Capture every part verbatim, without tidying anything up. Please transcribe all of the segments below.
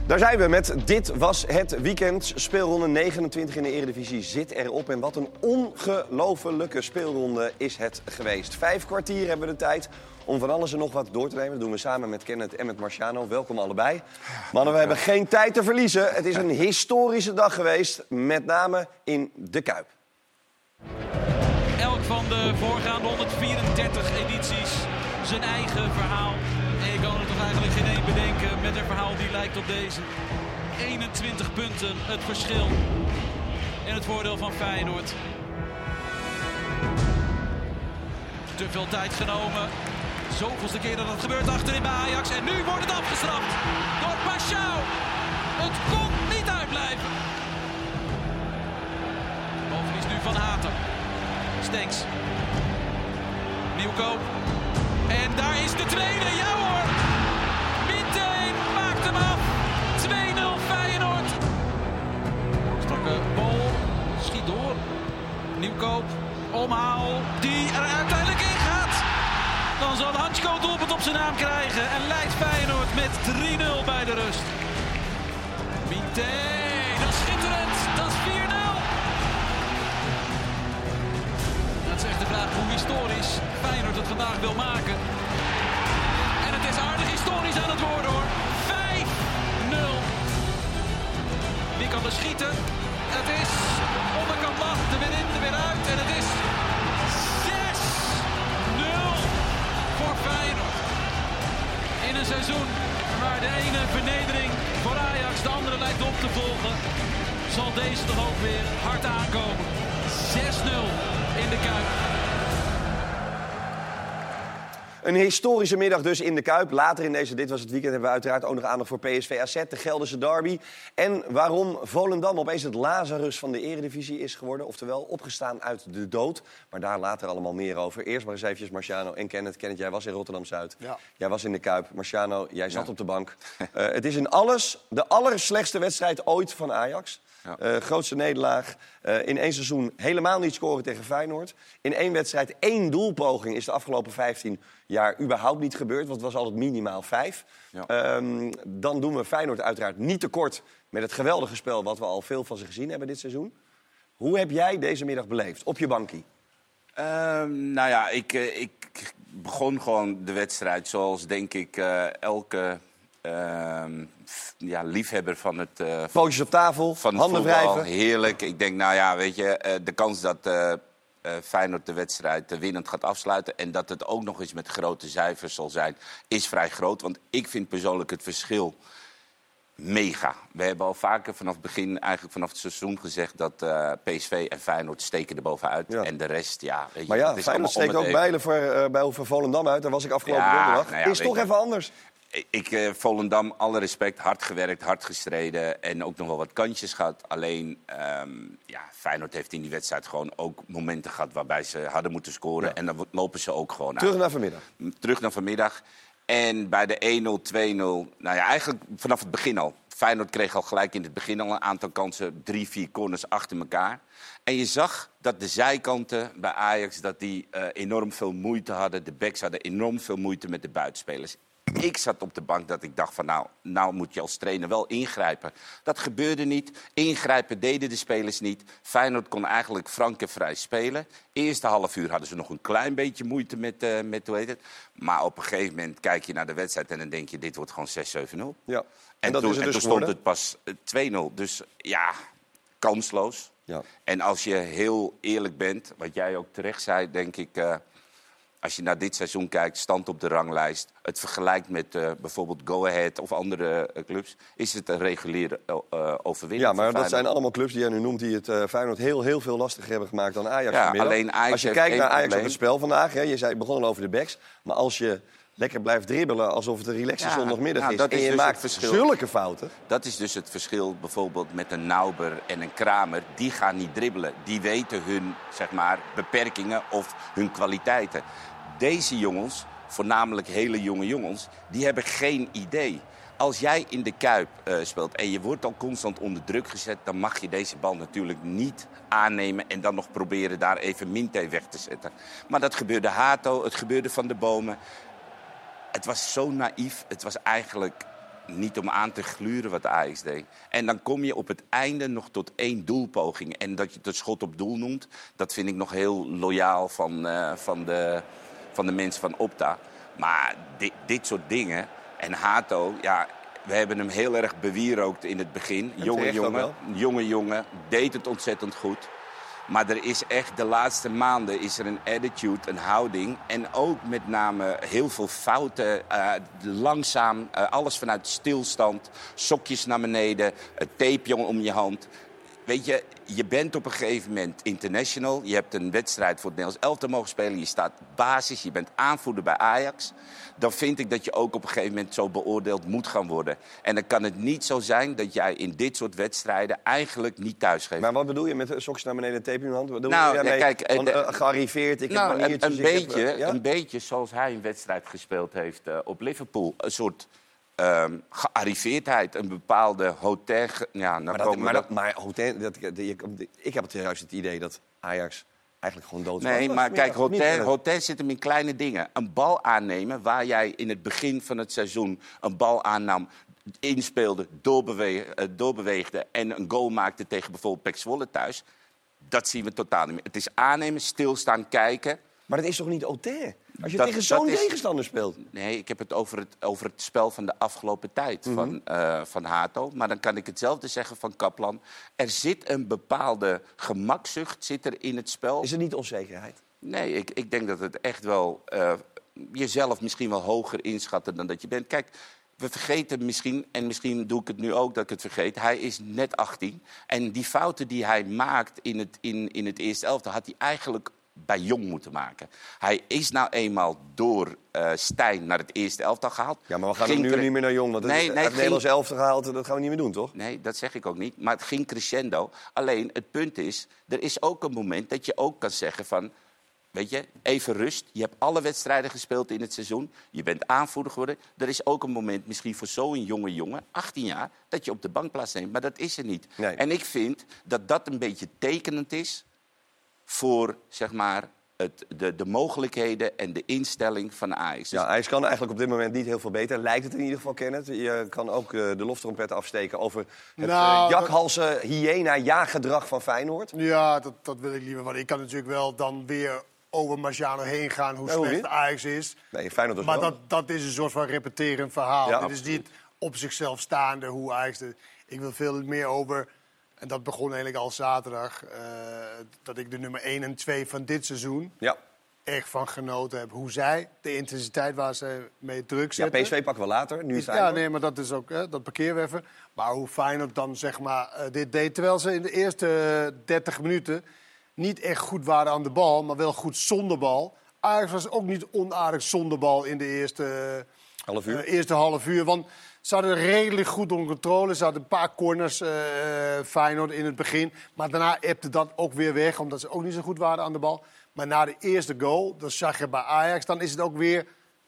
Daar zijn we met Dit Was Het Weekend. Speelronde negenentwintig in de Eredivisie zit erop. En wat een ongelofelijke speelronde is het geweest. Vijf kwartier hebben we de tijd om van alles en nog wat door te nemen. Dat doen we samen met Kenneth en met Marciano. Welkom allebei. Mannen, we hebben geen tijd te verliezen. Het is een historische dag geweest, met name in de Kuip. Elk van de voorgaande honderdvierendertig edities zijn eigen verhaal. En je kan er toch eigenlijk geen één bedenken met een verhaal die lijkt op deze. eenentwintig punten het verschil in het voordeel van Feyenoord. Te veel tijd genomen. Zoveelste keer dat het gebeurt achterin bij Ajax. En nu wordt het afgestraft door Paschal. Het kon niet uitblijven. Balverlies nu van Hatem. Stenks. Nieuwkoop. En daar is de tweede. Ja hoor. Meteen maakt hem af. twee nul Feyenoord. Strakke bal. Schiet door. Nieuwkoop. Omhaal. Die er uiteindelijk in gaat. Dan zal Hansko het doelpunt op zijn naam krijgen. En leidt Feyenoord met drie nul bij de rust. Meteen. Dat is schitterend. Dat is vier nul. Dat is echt de vraag hoe historisch Feyenoord het vandaag wil maken. En het is aardig historisch aan het worden hoor. vijf nul. Wie kan er schieten? Het is onderkant lacht, er weer in, er weer uit. En het is zes nul voor Feyenoord. In een seizoen waar de ene vernedering voor Ajax de andere lijkt op te volgen, zal deze toch ook weer hard aankomen. zes nul in de Kuip. Een historische middag dus in de Kuip. Later in deze Dit Was Het Weekend hebben we uiteraard ook nog aandacht voor P S V A Z, de Gelderse derby. En waarom Volendam opeens het Lazarus van de Eredivisie is geworden. Oftewel, opgestaan uit de dood. Maar daar later allemaal meer over. Eerst maar eens eventjes Marciano en Kenneth. Kenneth, jij was in Rotterdam-Zuid. Ja. Jij was in de Kuip. Marciano, jij zat ja. op de bank. Uh, het is in alles de allerslechtste wedstrijd ooit van Ajax. Ja. Uh, grootste nederlaag. Uh, in één seizoen helemaal niet scoren tegen Feyenoord. In één wedstrijd één doelpoging is de afgelopen vijftien jaar überhaupt niet gebeurd. Want het was altijd minimaal vijf. Ja. Um, dan doen we Feyenoord uiteraard niet tekort met het geweldige spel wat we al veel van ze gezien hebben dit seizoen. Hoe heb jij deze middag beleefd op je bankie? Uh, nou ja, ik, uh, ik begon gewoon de wedstrijd zoals denk ik uh, elke... Uh, ja, liefhebber van het... Uh, Pootjes op tafel, van het handen voetbal. wrijven. Heerlijk. Ik denk, nou ja, weet je, uh, de kans dat uh, uh, Feyenoord de wedstrijd uh, winnend gaat afsluiten en dat het ook nog eens met grote cijfers zal zijn, is vrij groot. Want ik vind persoonlijk het verschil mega. We hebben al vaker vanaf het begin, eigenlijk vanaf het seizoen gezegd dat uh, P S V en Feyenoord steken er bovenuit. Ja. En de rest, ja... Weet je, maar ja, is Feyenoord steekt ook bijlen voor, uh, bij over Volendam uit. Daar was ik afgelopen ja, donderdag. Nou ja, is toch je, even anders. Ik, uh, Volendam, alle respect, hard gewerkt, hard gestreden en ook nog wel wat kantjes gehad. Alleen, um, ja, Feyenoord heeft in die wedstrijd gewoon ook momenten gehad waarbij ze hadden moeten scoren. Ja. En dan lopen ze ook gewoon uit. Terug naar vanmiddag. Terug naar vanmiddag. En bij de één nul, twee nul, nou ja, eigenlijk vanaf het begin al. Feyenoord kreeg al gelijk in het begin al een aantal kansen, drie, vier corners achter elkaar. En je zag dat de zijkanten bij Ajax dat die uh, enorm veel moeite hadden. De backs hadden enorm veel moeite met de buitenspelers. Ik zat op de bank dat ik dacht van nou, nou moet je als trainer wel ingrijpen. Dat gebeurde niet. Ingrijpen deden de spelers niet. Feyenoord kon eigenlijk frank en vrij spelen. Eerste half uur hadden ze nog een klein beetje moeite met, uh, met hoe heet het. Maar op een gegeven moment kijk je naar de wedstrijd en dan denk je dit wordt gewoon zes zeven nul. Ja. En, en dat toen, is het dus en toen stond het pas uh, twee nul. Dus ja, kansloos. Ja. En als je heel eerlijk bent, wat jij ook terecht zei, denk ik... Uh, Als je naar dit seizoen kijkt, stand op de ranglijst, het vergelijkt met uh, bijvoorbeeld Go Ahead of andere uh, clubs, is het een reguliere uh, overwinning. Ja, maar dat zijn allemaal clubs die jij nu noemt die het uh, Feyenoord heel, heel veel lastiger hebben gemaakt dan Ajax. Ja, alleen Ajax als je kijkt naar Ajax probleem. op het spel vandaag, hè, je zei, begon al over de backs, maar als je lekker blijft dribbelen alsof het een relaxe ja, zondagmiddag nou, is en is je dus maakt zulke fouten. Dat is dus het verschil bijvoorbeeld met een Nauber en een Kramer. Die gaan niet dribbelen. Die weten hun zeg maar, beperkingen of hun kwaliteiten. Deze jongens, voornamelijk hele jonge jongens, die hebben geen idee. Als jij in de Kuip uh, speelt en je wordt al constant onder druk gezet, dan mag je deze bal natuurlijk niet aannemen en dan nog proberen daar even Minte weg te zetten. Maar dat gebeurde Hato, het gebeurde Van de Bomen. Het was zo naïef, het was eigenlijk niet om aan te gluren wat Ajax deed. En dan kom je op het einde nog tot één doelpoging. En dat je het schot op doel noemt, dat vind ik nog heel loyaal van, uh, van, de, van de mensen van Opta. Maar dit, dit soort dingen... En Hato, ja, we hebben hem heel erg bewierookt in het begin. Jonge jongen, jonge jongen, deed het ontzettend goed. Maar er is echt, de laatste maanden is er een attitude, een houding. En ook met name heel veel fouten. Uh, langzaam, uh, alles vanuit stilstand. Sokjes naar beneden, een tape om je hand. Weet je, je bent op een gegeven moment international. Je hebt een wedstrijd voor het Nederlands elftal mogen spelen. Je staat basis, je bent aanvoerder bij Ajax. Dan vind ik dat je ook op een gegeven moment zo beoordeeld moet gaan worden. En dan kan het niet zo zijn dat jij in dit soort wedstrijden eigenlijk niet thuisgeeft. Maar wat bedoel je met sokjes naar beneden, tape in je hand? Wat bedoel nou, je daarmee? kijk, Van, uh, gearriveerd, ik nou, heb een, een, ik beetje, heb, uh, ja? een beetje zoals hij een wedstrijd gespeeld heeft uh, op Liverpool. Een soort... Um, gearriveerdheid, een bepaalde hotel... Ja, nou maar dat, komen maar, dat... dat, maar hotel, dat, dat, ik heb het juist het idee dat Ajax eigenlijk gewoon dood was. Nee, maar kijk, hotel, niet, hotel zit hem in kleine dingen. Een bal aannemen, waar jij in het begin van het seizoen een bal aannam... inspeelde, doorbeweegde, doorbeweegde en een goal maakte tegen bijvoorbeeld Pek Zwolle thuis... dat zien we totaal niet meer. Het is aannemen, stilstaan, kijken... Maar dat is toch niet Autain? Als je dat, tegen zo'n is... tegenstander speelt. Nee, ik heb het over het, over het spel van de afgelopen tijd mm-hmm. van, uh, van Hato. Maar dan kan ik hetzelfde zeggen van Kaplan. Er zit een bepaalde gemakzucht zit er in het spel. Is er niet onzekerheid? Nee, ik, ik denk dat het echt wel... Uh, jezelf misschien wel hoger inschatten dan dat je bent. Kijk, we vergeten misschien, en misschien doe ik het nu ook dat ik het vergeet... hij is net achttien. En die fouten die hij maakt in het, in, in het eerste elftal... had hij eigenlijk... bij Jong moeten maken. Hij is nou eenmaal door uh, Stijn naar het eerste elftal gehaald. Ja, maar we gaan ging nu cre... niet meer naar Jong. Want het, nee, het, nee, het het Nederlands ging... elftal gehaald, dat gaan we niet meer doen, toch? Nee, dat zeg ik ook niet. Maar het ging crescendo. Alleen, het punt is, er is ook een moment dat je ook kan zeggen van... weet je, even rust. Je hebt alle wedstrijden gespeeld in het seizoen. Je bent aanvoerder geworden. Er is ook een moment, misschien voor zo'n jonge jongen, achttien jaar... dat je op de bank plaatsneemt. Maar dat is er niet. Nee. En ik vind dat dat een beetje tekenend is... voor, zeg maar... Het, de, de mogelijkheden en de instelling van Ajax. Ja, Ajax kan eigenlijk op dit moment niet heel veel beter. Lijkt het in ieder geval, Kenneth. Je kan ook uh, de loftrompet afsteken over het nou, uh, jakhalsen, hyena-jaaggedrag van Feyenoord. Ja, dat, dat wil ik liever. Want ik kan natuurlijk wel dan weer over Marciano heen gaan hoe nee, slecht Ajax is. Nee, Feyenoord dus maar wel. dat, dat is een soort van repeterend verhaal. Ja, Het is niet op zichzelf staande hoe Ajax... De, ik wil veel meer over... En dat begon eigenlijk al zaterdag. Uh, dat ik de nummer één en twee van dit seizoen... Ja. echt van genoten heb. Hoe zij, de intensiteit waar ze mee druk zetten. Ja, P S V pakken we later, nu is het Ja, nee, maar dat is ook, hè, dat parkeren we even. Maar hoe Feyenoord dan, zeg maar, uh, dit deed... terwijl ze in de eerste dertig minuten niet echt goed waren aan de bal... maar wel goed zonder bal. Ajax was ook niet onaardig zonder bal in de eerste, half uur. Uh, eerste half uur. Want ze hadden redelijk goed onder controle. Ze hadden een paar corners, uh, Feyenoord, in het begin. Maar daarna ebte dat ook weer weg, omdat ze ook niet zo goed waren aan de bal. Maar na de eerste goal, dat zag je bij Ajax, dan is het ook weer...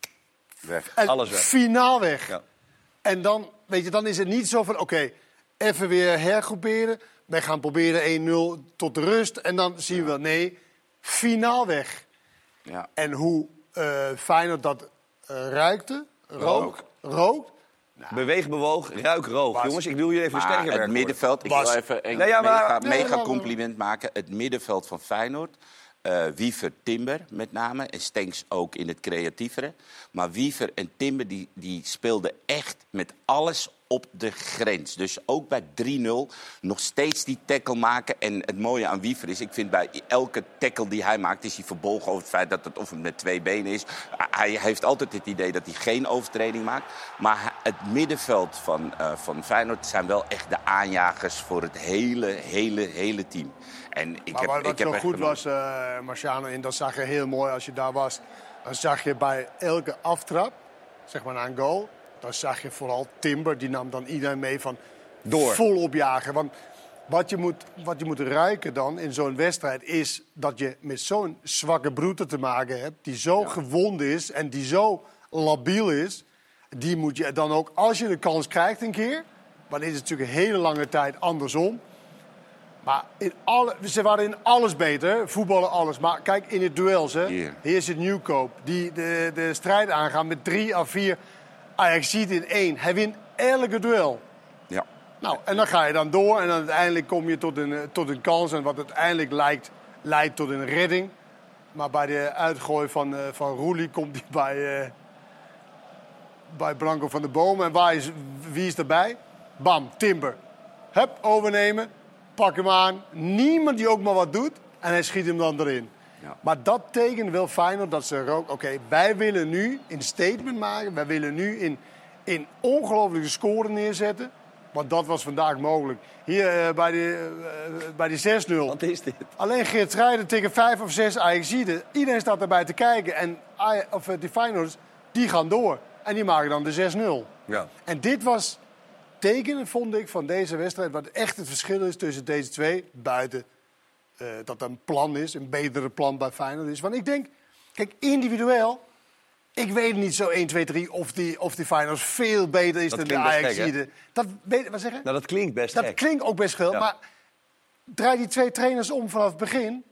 Weg. Alles weg. Finaal weg. Ja. En dan, weet je, dan is het niet zo van, oké, okay, even weer hergroeperen. Wij gaan proberen één nul tot de rust. En dan zien ja. we, nee, finaal weg. Ja. En hoe uh, Feyenoord dat uh, ruikte, rook, rook. Nou, beweeg, bewoog, ruik, roog. Was, Jongens, ik wil jullie even een sterker werk. Het middenveld, ik was, wil even een nee, ja, maar, mega, nee, mega maar, compliment maken. Het middenveld van Feyenoord. Uh, Wiever, Timber met name. En Stenks ook in het creatievere. Maar Wiever en Timber die, die speelden echt met alles op de grens. Dus ook bij drie nul nog steeds die tackle maken. En het mooie aan Wiever is, ik vind bij elke tackle die hij maakt... is hij verbolgen over het feit dat het of het met twee benen is. Hij heeft altijd het idee dat hij geen overtreding maakt. Maar het middenveld van, uh, van Feyenoord zijn wel echt de aanjagers... voor het hele, hele, hele team. En ik maar heb, wat ik heb zo goed genomen. was, uh, Marciano, en dat zag je heel mooi als je daar was... dan zag je bij elke aftrap, zeg maar na een goal... dan zag je vooral Timber, die nam dan iedereen mee van door. Vol opjagen. Want wat je moet, wat je moet ruiken dan in zo'n wedstrijd... is dat je met zo'n zwakke broeder te maken hebt... die zo ja. gewond is en die zo labiel is... die moet je dan ook, als je de kans krijgt een keer... maar dit is natuurlijk een hele lange tijd andersom... Maar in alle, ze waren in alles beter, voetballen alles. Maar kijk, in het duels, hè. Yeah. Hier is het Nieuwkoop. Die de, de strijd aangaan met drie à vier Ajax ziet in één. Hij wint elke duel. Ja. Nou, en dan ga je dan door en dan uiteindelijk kom je tot een, tot een kans. En wat uiteindelijk lijkt, leidt tot een redding. Maar bij de uitgooi van, uh, van Roelie komt hij bij, uh, bij Branko van der Boom. En waar is, wie is erbij? Bam, Timber. Hup, overnemen. Pak hem aan. Niemand die ook maar wat doet. En hij schiet hem dan erin. Ja. Maar dat tekent wel Feyenoord dat ze ook... Oké, okay, wij willen nu een statement maken. Wij willen nu in, in ongelooflijke scoren neerzetten. Want dat was vandaag mogelijk. Hier uh, bij de, uh, bij de zes nul. Wat is dit? Alleen Geert Schreider tegen vijf of zes Ajaxiden. Iedereen staat erbij te kijken. En of, uh, die Feyenoorders, die gaan door. En die maken dan de zes nul. Ja. En dit was tekenen, vond ik, van deze wedstrijd. Wat echt het verschil is tussen deze twee. Buiten uh, dat er een plan is. Een betere plan bij Feyenoord is. Want ik denk, kijk, individueel... Ik weet niet zo één, twee, drie of die, of die Feyenoord veel beter is dat dan de Ajaxiden. Dat weet, wat zeg je? Nou, dat klinkt best Dat gek. klinkt ook best veel, ja. Maar draai die twee trainers om vanaf het begin.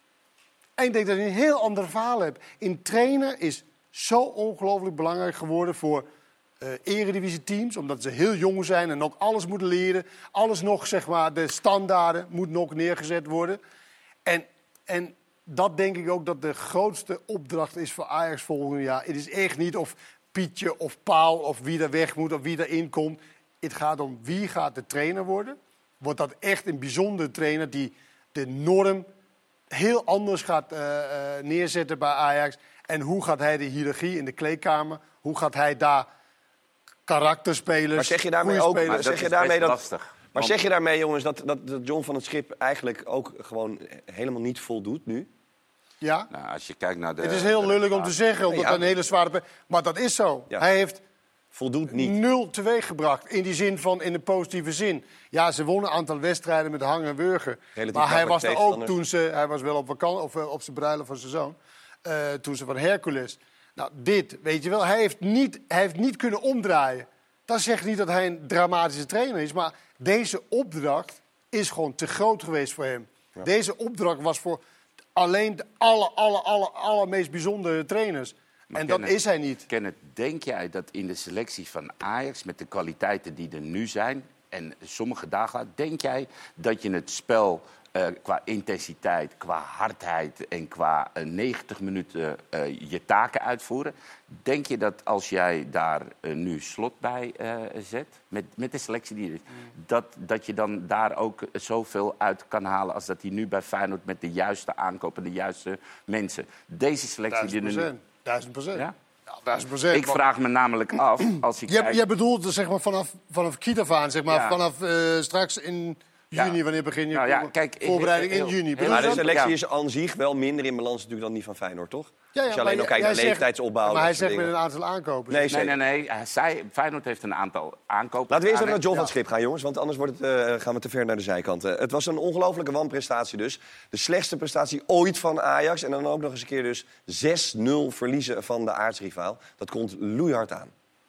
En ik denk dat je een heel ander verhaal hebt. Een trainer is zo ongelooflijk belangrijk geworden voor uh, eredivisie-teams. Omdat ze heel jong zijn en ook alles moeten leren. Alles nog, zeg maar, de standaarden moet nog neergezet worden. En... en dat denk ik ook dat de grootste opdracht is voor Ajax volgend jaar. Het is echt niet of Pietje of Paul of wie er weg moet of wie erin komt. Het gaat om wie gaat de trainer worden. Wordt dat echt een bijzondere trainer die de norm heel anders gaat uh, uh, neerzetten bij Ajax. En hoe gaat hij de hiërarchie in de kleedkamer, hoe gaat hij daar karakterspelers... Maar zeg je daarmee ook... Maar dat zeg je is daarmee best dat, lastig. Maar zeg je daarmee, jongens, dat, dat, dat John van het Schip eigenlijk ook gewoon helemaal niet voldoet nu? Ja. Nou, als je kijkt naar de, Het is heel lullig om te zeggen, omdat ja. dat een hele zware... Maar dat is zo. Ja. Hij heeft voldoet niet. nul teweeggebracht. In die zin van, in de positieve zin. Ja, ze wonnen een aantal wedstrijden met hang en wurgen. Relatief maar hij was er ook tegenstander. toen ze... Hij was wel op vakantie, of op zijn bruiloft van zijn zoon. Uh, toen ze van Hercules. Nou, dit, weet je wel. Hij heeft niet, hij heeft niet kunnen omdraaien. Dat zegt niet dat hij een dramatische trainer is. Maar deze opdracht is gewoon te groot geweest voor hem. Ja. Deze opdracht was voor alleen de aller, aller, aller, allermeest bijzondere trainers. Maar en dat Kenneth, is hij niet. Kenneth, denk jij dat in de selectie van Ajax, met de kwaliteiten die er nu zijn... en sommige dagen, denk jij dat je het spel uh, qua intensiteit, qua hardheid... en qua uh, negentig minuten uh, je taken uitvoeren... denk je dat als jij daar uh, nu Slot bij uh, zet, met, met de selectie die er is... Mm. Dat, dat je dan daar ook zoveel uit kan halen... als dat hij nu bij Feyenoord met de juiste aankopen, de juiste mensen... Deze selectie die er nu... Duizend procent. Ja? Ja, duizend procent. Ik vraag me namelijk af, als ik Jij, kijk... jij bedoelt zeg maar, vanaf, vanaf Kiet zeg maar, Ja. vanaf uh, straks in juni, Ja. wanneer begin je Nou ja, kijk, voorbereiding heel- in juni. heel- Bedoel Maar je de dat? selectie Ja. is aan zich wel minder in balans natuurlijk dan die van Feyenoord, toch? Ja, ja, Als je maar alleen al kijkt jij naar zegt- leeftijdsopbouw. Maar dat hij soort zegt met dingen. een aantal aankopen. Nee, Nee, zeker. nee, nee. Hij zei, Feyenoord heeft een aantal aankopen. Laten we eerst gedaan, even naar John hè? van het Schip gaan, jongens. Want anders wordt het, uh, gaan we te ver naar de zijkant. Uh, het was een ongelofelijke wanprestatie dus. De slechtste prestatie ooit van Ajax. En dan ook nog eens een keer dus zes nul verliezen van de aartsrivaal. Dat komt loeihard aan.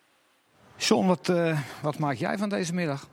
John, wat, uh, wat maak jij van deze middag?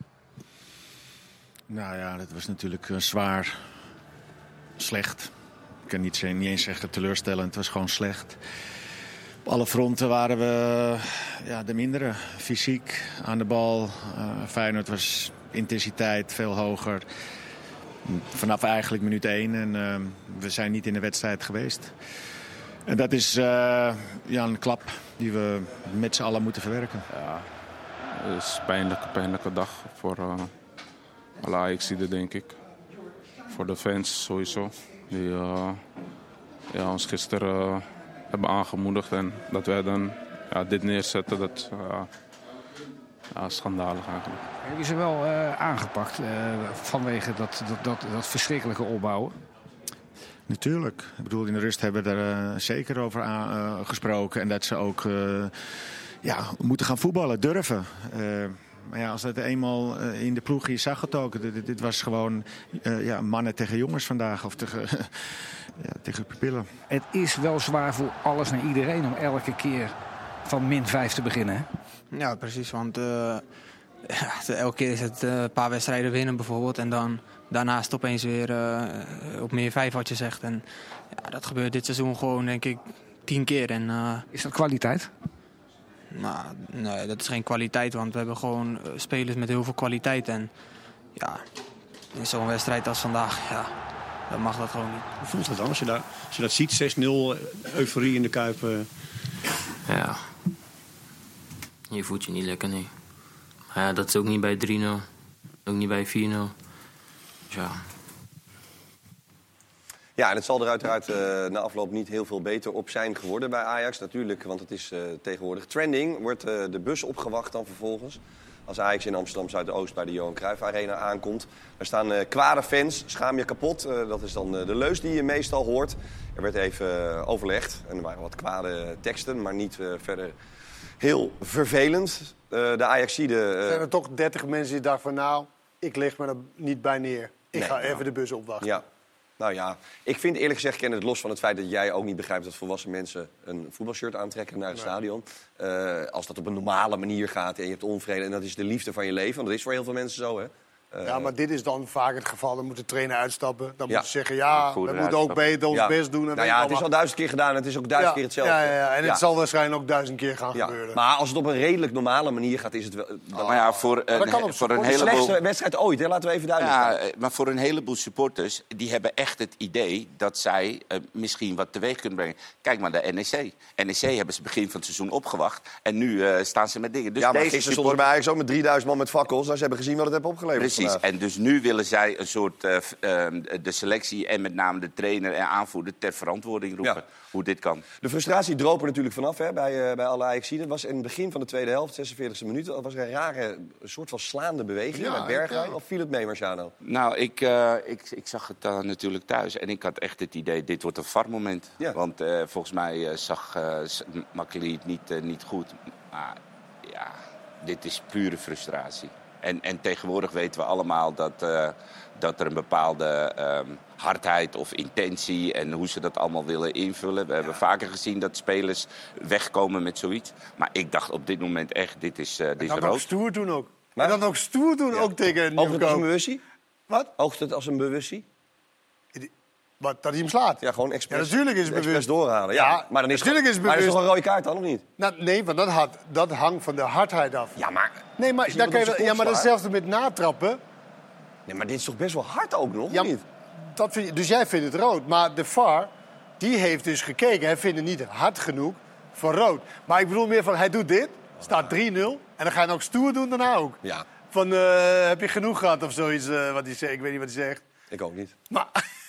Nou ja, dat was natuurlijk uh, zwaar slecht. Ik kan niet, niet eens zeggen teleurstellend, het was gewoon slecht. Op alle fronten waren we ja, de mindere. Fysiek, aan de bal. Uh, Feyenoord was intensiteit veel hoger. Vanaf eigenlijk minuut één. En uh, we zijn niet in de wedstrijd geweest. En dat is uh, ja, een klap die we met z'n allen moeten verwerken. Ja, het is een pijnlijke, pijnlijke dag voor uh, alle Ajaxiden, denk ik. Voor de fans sowieso. Die uh, ja, ons gisteren uh, hebben aangemoedigd. En dat wij dan ja, dit neerzetten, dat uh, ja, schandalig eigenlijk. Hebben je ze wel uh, aangepakt uh, vanwege dat, dat, dat, dat verschrikkelijke opbouwen? Natuurlijk. Ik bedoel, in de rust hebben we er uh, zeker over aan, uh, gesproken. En dat ze ook uh, ja, moeten gaan voetballen, durven. Uh, maar ja, als dat eenmaal uh, in de ploeg, je zag het ook. Dit, dit was gewoon uh, ja, mannen tegen jongens vandaag. Of tegen, ja, tegen pupillen. Het is wel zwaar voor alles en iedereen om elke keer van min vijf te beginnen. Hè? Ja, precies. Want uh, ja, elke keer is het uh, een paar wedstrijden winnen bijvoorbeeld. En dan daarnaast opeens weer uh, op meer vijf wat je zegt. En ja, dat gebeurt dit seizoen gewoon denk ik tien keer. En, uh, Is dat kwaliteit? Nou, nee, dat is geen kwaliteit, want we hebben gewoon uh, spelers met heel veel kwaliteit. En ja, in zo'n wedstrijd als vandaag, ja, dan mag dat gewoon niet. Hoe voelt het dan als je, daar, als je dat ziet? zes nul, euforie in de Kuip. Uh... Ja, je voelt je niet lekker, nee. Maar ja, dat is ook niet bij drie nul, ook niet bij vier nul. Dus ja... Ja, en het zal er uiteraard uh, na afloop niet heel veel beter op zijn geworden bij Ajax. Natuurlijk, want het is uh, tegenwoordig trending. Wordt uh, de bus opgewacht dan vervolgens. Als Ajax in Amsterdam Zuidoost bij de Johan Cruijff Arena aankomt. Er staan uh, kwade fans, schaam je kapot. Uh, dat is dan uh, de leus die je meestal hoort. Er werd even uh, overlegd en er waren wat kwade teksten, maar niet uh, verder heel vervelend. Uh, de Ajaxide... Uh... Zijn er toch dertig mensen die dachten van nou, ik lig me er niet bij neer. Ik nee, ga nou, even de bus opwachten. Ja. Nou ja, ik vind eerlijk gezegd, ken het los van het feit dat jij ook niet begrijpt dat volwassen mensen een voetbalshirt aantrekken naar het nee. stadion. Uh, als dat op een normale manier gaat en je hebt onvrede en dat is de liefde van je leven. Want dat is voor heel veel mensen zo, hè. Uh, ja, maar dit is dan vaak het geval. Dan moet de trainer uitstappen. Dan ja. moet je zeggen, ja, we moeten ook beter ons ja. best doen. En nou ja, het is al duizend keer gedaan en het is ook duizend ja. keer hetzelfde. Ja, ja, ja. En ja. het zal waarschijnlijk ook duizend keer gaan ja. gebeuren. Maar als het op een redelijk normale manier gaat, is het wel... Dan... Maar ja, voor een, he- voor een de heleboel... slechtste wedstrijd ooit, hè? Laten we even duidelijk ja, zijn. maar voor een heleboel supporters, die hebben echt het idee dat zij uh, misschien wat teweeg kunnen brengen. Kijk maar naar N E C. N E C hebben ze begin van het seizoen opgewacht en nu uh, staan ze met dingen. Dus ja, maar deze gisteren support... stonden bij Ajax ook met drieduizend man met fakkels. Nou, ze hebben gezien wat het heeft opgeleverd. Precies, vandaag. en dus nu willen zij een soort uh, uh, de selectie en met name de trainer en aanvoerder ter verantwoording roepen. Ja. Hoe dit kan. De frustratie droop er natuurlijk vanaf hè, bij, uh, bij alle Ajaxiden. Het was in het begin van de tweede helft, zesenveertigste minuut, was er een rare een soort van slaande beweging Ja, met Bergwijn. ja. Of viel het mee, Marciano? Nou, ik, uh, ik, ik zag het uh, natuurlijk thuis en ik had echt het idee, dit wordt een V A R-moment. Ja. Want uh, volgens mij uh, zag uh, Makkeli het niet, uh, niet goed. Maar ja, dit is pure frustratie. En, en tegenwoordig weten we allemaal dat, uh, dat er een bepaalde um, hardheid of intentie en hoe ze dat allemaal willen invullen. We hebben vaker gezien dat spelers wegkomen met zoiets. Maar ik dacht op dit moment echt, dit is, uh, dit is En dan rood. ook stoer doen ook. Maar? En dan ook stoer doen Ja. ook tegen Oogt het als een Nieuwkoop. bewustie? Wat? Oogt het als een bewustie? Wat? Dat hij hem slaat? Ja, gewoon expres, Ja, natuurlijk is het expres bewust. doorhalen. Ja, Ja, maar dan is natuurlijk is het Maar dat is bewust. toch een rode kaart dan, of niet? Nou, nee, want dat, had, dat hangt van de hardheid af. Ja, maar... Nee, maar, Is daar iemand kan je, op wel- zijn ja, maar kop zwaar? hetzelfde met natrappen. Nee, maar dit is toch best wel hard ook nog, Ja, of niet? dat vind je, dus jij vindt het rood. Maar de V A R, die heeft dus gekeken. Hij vindt het niet hard genoeg voor rood. Maar ik bedoel meer van, hij doet dit, staat drie nul. En dan ga je nog stoer doen daarna ook. Ja, Van, uh, heb je genoeg gehad of zoiets, uh, wat hij zegt. Ik weet niet wat hij zegt. ik ook niet. Maar,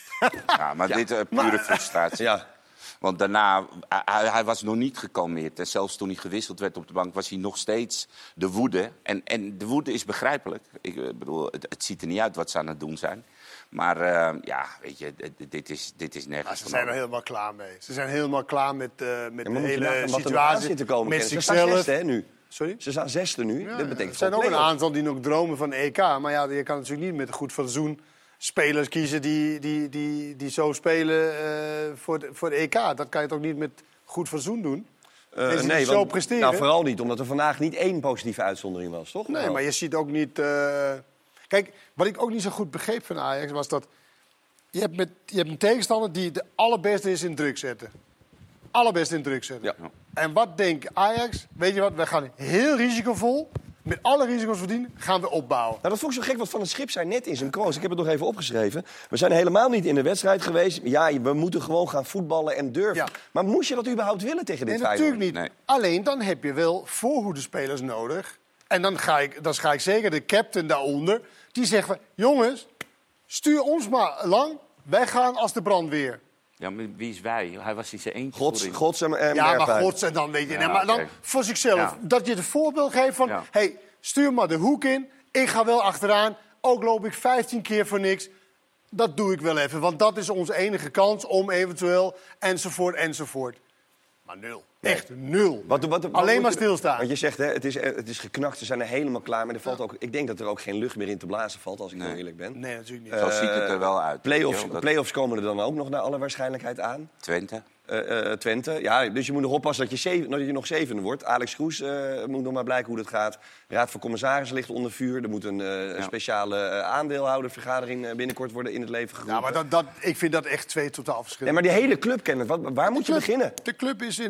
Ja, maar Ja. dit is uh, pure frustratie. Ja. Want daarna, hij, hij was nog niet gekalmeerd. En zelfs toen hij gewisseld werd op de bank, was hij nog steeds de woede. En, en de woede is begrijpelijk. Ik uh, bedoel, het, het ziet er niet uit wat ze aan het doen zijn. Maar uh, ja, weet je, dit is, dit is nergens ja, ze van zijn er nodig. helemaal klaar mee. Ze zijn helemaal klaar met, uh, met Ja, de maar moet je hele nagaan wat er nog aan situatie. zit te komen. met Ken. Ze staan zichzelf. zesde, hè, nu. Sorry? Ze staan zesde nu. Ja, dat betekent er zijn ook gewoon een play-off. aantal die nog dromen van E K. Maar ja, je kan natuurlijk niet met een goed fatsoen spelers kiezen die, die, die, die zo spelen uh, voor, de, voor de E K. Dat kan je toch niet met goed fatsoen doen? Uh, Mensen nee, die zo want- presteren. Nou, vooral niet, omdat er vandaag niet één positieve uitzondering was, toch? Nee, maar je ziet ook niet... Uh... Kijk, wat ik ook niet zo goed begreep van Ajax was dat... Je hebt, met, je hebt een tegenstander die de allerbeste is in druk zetten. Allerbeste in druk zetten. Ja. En wat denkt Ajax? Weet je wat, we gaan heel risicovol, met alle risico's verdienen, gaan we opbouwen. Nou, dat vond ik zo gek, want Van het Schip zei net in zijn quote. Ik heb het nog even opgeschreven. We zijn helemaal niet in de wedstrijd geweest. Ja, we moeten gewoon gaan voetballen en durven. Ja. Maar moest je dat überhaupt willen tegen dit Nee, Feyenoord? natuurlijk niet. Nee. Alleen dan heb je wel voorhoedespelers nodig. En dan ga ik, dan ga ik zeker de captain daaronder. Die zegt van, jongens, stuur ons maar lang. Wij gaan als de brandweer. Ja, maar wie is wij? Hij was in zijn eentje. Gods, voorin. Gods en, en Ja, maar Bergwijn. gods en dan weet je. Ja, nee, maar dan oké. voor zichzelf. Ja. Dat je het voorbeeld geeft van... Ja. Hey, stuur maar de hoek in. Ik ga wel achteraan. Ook loop ik vijftien keer voor niks. Dat doe ik wel even. Want dat is onze enige kans om eventueel... Enzovoort, enzovoort. Maar nul. Nee. Echt nul. Wat, wat, wat Alleen moet maar je- stilstaan. Want je zegt, hè, het, is, het is geknakt, ze zijn er helemaal klaar. Maar er valt ook, ik denk dat er ook geen lucht meer in te blazen valt, als ik Nee. heel eerlijk ben. Nee, natuurlijk niet. Zo ziet het er wel uit. Play-offs, weet je wel, dat- play-offs komen er dan ook nog naar alle waarschijnlijkheid aan. Twente. Uh, uh, Twente. Ja, dus je moet nog oppassen dat je, zeven, dat je nog zevende wordt. Alex Groes uh, moet nog maar blijken hoe dat gaat. De Raad van Commissarissen ligt onder vuur. Er moet een, uh, een Ja. speciale uh, aandeelhoudervergadering uh, binnenkort worden in het leven geroepen. Ja, maar dat, dat, ik vind dat echt twee totaal verschillende. Nee, maar die hele club kennen. Wat, waar moet je club, beginnen? De club is, in, is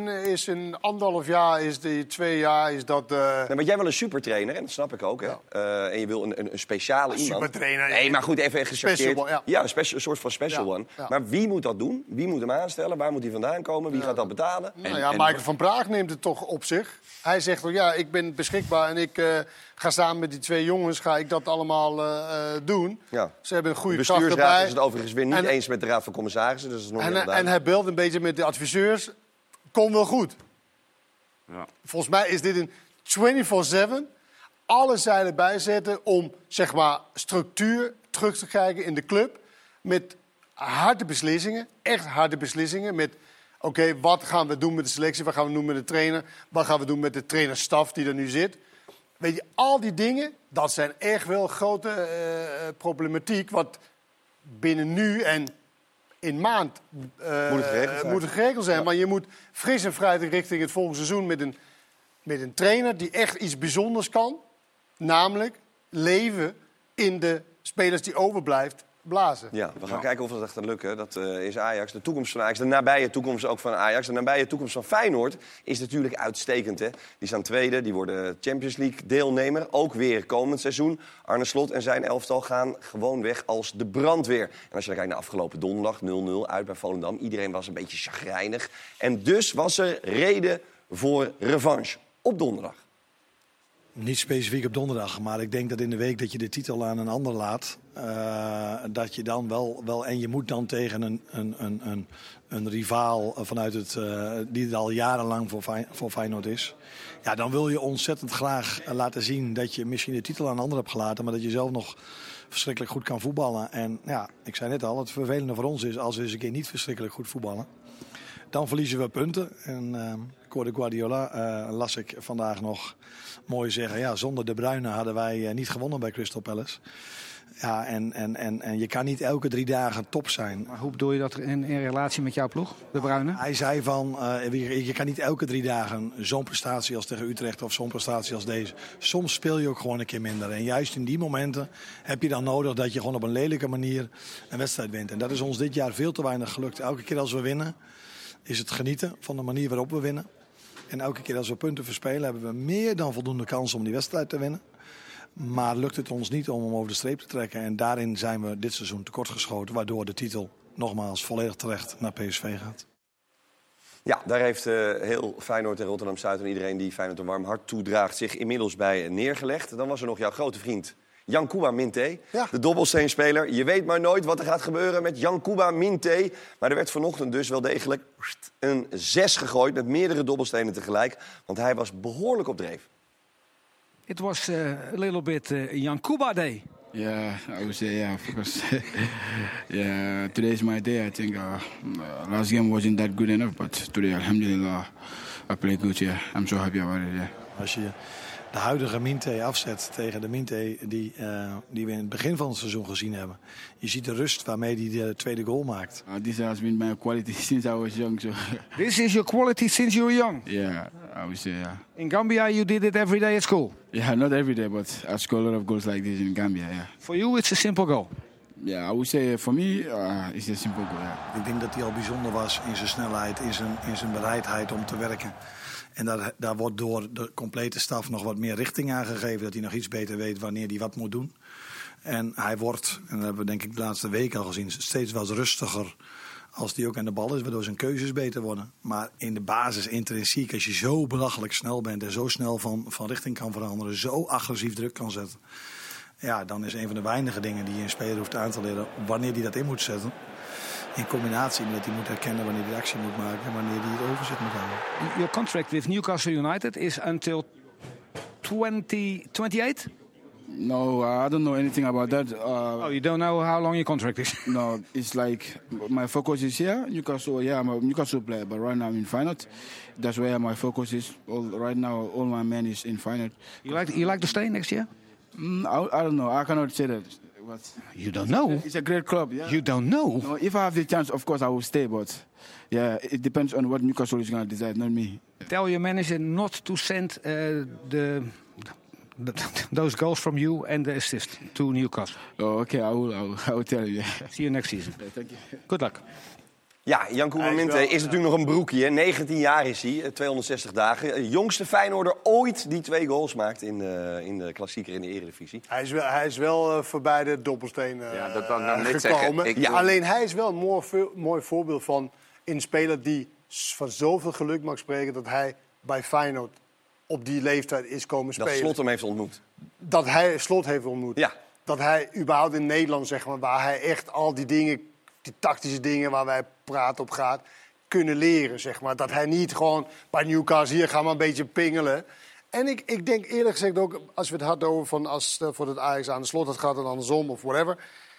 is in anderhalf jaar, is die twee jaar, is dat... Uh... Nee, maar jij wil een supertrainer, en dat snap ik ook. Hè? Ja. Uh, en je wil een, een, een speciale een iemand. Supertrainer. Nee, maar goed, even gechargeerd. Ja, ja een, special, een soort van special ja. one. Ja. Maar wie moet dat doen? Wie moet hem aanstellen? Waar moet hij vandaan komen? Wie ja. gaat dat betalen? Nou ja, en, Michael van Praag neemt het toch op zich. Hij zegt wel, ja, ik ben beschikbaar en ik uh, ga samen met die twee jongens ga ik dat allemaal uh, doen. Ja. Ze hebben een goede kracht erbij. De bestuursraad is het overigens weer niet en, eens met de raad van commissarissen. Dus dat is nog en, en hij belt een beetje met de adviseurs. Kom wel goed. Ja. Volgens mij is dit een vierentwintig zeven. Alle zeilen bijzetten om, zeg maar, structuur terug te krijgen in de club. Met harde beslissingen, echt harde beslissingen. Met, oké, okay, wat gaan we doen met de selectie? Wat gaan we doen met de trainer? Wat gaan we doen met de trainerstaf die er nu zit? Weet je, al die dingen, dat zijn echt wel grote uh, problematiek. Wat binnen nu en in maand uh, moet, het geregeld zijn. moet het geregeld zijn. Ja. Maar je moet fris en fruitig richting het volgende seizoen met een, met een trainer die echt iets bijzonders kan. Namelijk leven in de spelers die overblijft blazen. Ja, we gaan ja. kijken of dat echt gaat lukken. Dat uh, is Ajax. De toekomst van Ajax, de nabije toekomst ook van Ajax. De nabije toekomst van Feyenoord is natuurlijk uitstekend. Hè? Die staan tweede, die worden Champions League deelnemer. Ook weer komend seizoen. Arne Slot en zijn elftal gaan gewoon weg als de brandweer. En als je dan kijkt naar afgelopen donderdag, nul nul uit bij Volendam. Iedereen was een beetje chagrijnig. En dus was er reden voor revanche op donderdag. Niet specifiek op donderdag, maar ik denk dat in de week dat je de titel aan een ander laat, uh, dat je dan wel, wel en je moet dan tegen een, een, een, een, een rivaal vanuit het, uh, die er al jarenlang voor, Fey, voor Feyenoord is. Ja, dan wil je ontzettend graag laten zien dat je misschien de titel aan een ander hebt gelaten, maar dat je zelf nog verschrikkelijk goed kan voetballen. En ja, ik zei net al, het vervelende voor ons is als we eens een keer niet verschrikkelijk goed voetballen. Dan verliezen we punten. En uh, ik hoorde Guardiola, uh, las ik vandaag nog mooi zeggen. Ja, zonder De Bruyne hadden wij uh, niet gewonnen bij Crystal Palace. Ja, en, en, en, en je kan niet elke drie dagen top zijn. Maar hoe bedoel je dat in, in relatie met jouw ploeg, De Bruyne? Hij zei van, uh, je, je kan niet elke drie dagen zo'n prestatie als tegen Utrecht of zo'n prestatie als deze. Soms speel je ook gewoon een keer minder. En juist in die momenten heb je dan nodig dat je gewoon op een lelijke manier een wedstrijd wint. En dat is ons dit jaar veel te weinig gelukt. Elke keer als we winnen, is het genieten van de manier waarop we winnen. En elke keer als we punten verspelen, hebben we meer dan voldoende kans om die wedstrijd te winnen. Maar lukt het ons niet om hem over de streep te trekken. En daarin zijn we dit seizoen tekortgeschoten, waardoor de titel nogmaals volledig terecht naar P S V gaat. Ja, daar heeft uh, heel Feyenoord en Rotterdam-Zuid en iedereen die Feyenoord een warm hart toedraagt zich inmiddels bij neergelegd. Dan was er nog jouw grote vriend Yankuba Minteh, ja. de dobbelsteenspeler. Je weet maar nooit wat er gaat gebeuren met Yankuba Minteh. Maar er werd vanochtend dus wel degelijk een zes gegooid met meerdere dobbelstenen tegelijk. Want hij was behoorlijk op dreef. It was uh, a little bit uh, Yankuba Day. Yeah, I would say yeah, because yeah, today is my day. I think uh, last game wasn't that good enough, but today, alhamdulillah, I played good. Yeah, I'm so happy about it. Yeah. Als je de huidige Minteh afzet tegen de Minteh die, uh, die we in het begin van het seizoen gezien hebben. Je ziet de rust waarmee hij de tweede goal maakt. Uh, this has been my quality since I was young. So. This is your quality since you were young? Yeah, I would say yeah. In Gambia you did it every day at school? Yeah, not every day, but I score a lot of goals like this in Gambia, yeah. For you it's a simple goal? Yeah, I would say for me uh, it's a simple goal, yeah. Ik denk dat hij al bijzonder was in zijn snelheid, in zijn, in zijn bereidheid om te werken. En daar, daar wordt door de complete staf nog wat meer richting aangegeven. Dat hij nog iets beter weet wanneer hij wat moet doen. En hij wordt, en dat hebben we denk ik de laatste week al gezien, steeds wat rustiger als hij ook aan de bal is. Waardoor zijn keuzes beter worden. Maar in de basis, intrinsiek, als je zo belachelijk snel bent en zo snel van, van richting kan veranderen. Zo agressief druk kan zetten. Ja, dan is een van de weinige dingen die je een speler hoeft aan te leren wanneer hij dat in moet zetten. In combinatie met dat hij moet herkennen wanneer hij de actie moet maken en wanneer hij het overzet moet houden. Your contract with Newcastle United is until twenty twenty-eight? No, uh, I don't know anything about that. Uh, oh, you don't know how long your contract is? No, it's like my focus is here. Newcastle, yeah, I'm a Newcastle player, but right now I'm in Feyenoord. That's where my focus is. All, right now, all my men is in Feyenoord. You like you like to stay next year? Mm, I, I don't know. I cannot say that. What? You don't know? It's a great club, yeah. You don't know? No, if I have the chance, of course I will stay, but yeah, it depends on what Newcastle is going to decide, not me. Tell your manager not to send uh, the, the those goals from you and the assist to Newcastle. Oh, okay, I will, I will, I will tell you. See you next season. Yeah, thank you. Good luck. Ja, Yankuba Hij is Minteh wel, is natuurlijk nog een broekje. Hè? negentien jaar is hij, tweehonderdzestig dagen. Jongste Feyenoorder ooit die twee goals maakt in de, in de klassieker in de Eredivisie. Hij is wel, hij is wel uh, voorbij de dobbelsteen uh, Ja, dat wou ik nou net gekomen. zeggen. Ik- Ja, alleen hij is wel een mooi, veel- mooi voorbeeld van een speler die s- van zoveel geluk mag spreken dat hij bij Feyenoord op die leeftijd is komen Dat spelen. Slot hem heeft ontmoet. Dat hij Slot heeft ontmoet. Ja. Dat hij überhaupt in Nederland, zeg maar, waar hij echt al die dingen, die tactische dingen waar wij praten op gaat, kunnen leren, zeg maar. Dat hij niet gewoon bij Newcastle, hier gaan we een beetje pingelen. En ik, ik denk eerlijk gezegd ook, als we het hadden over van als stel voor dat Ajax aan de Slot had gehad en andersom of whatever,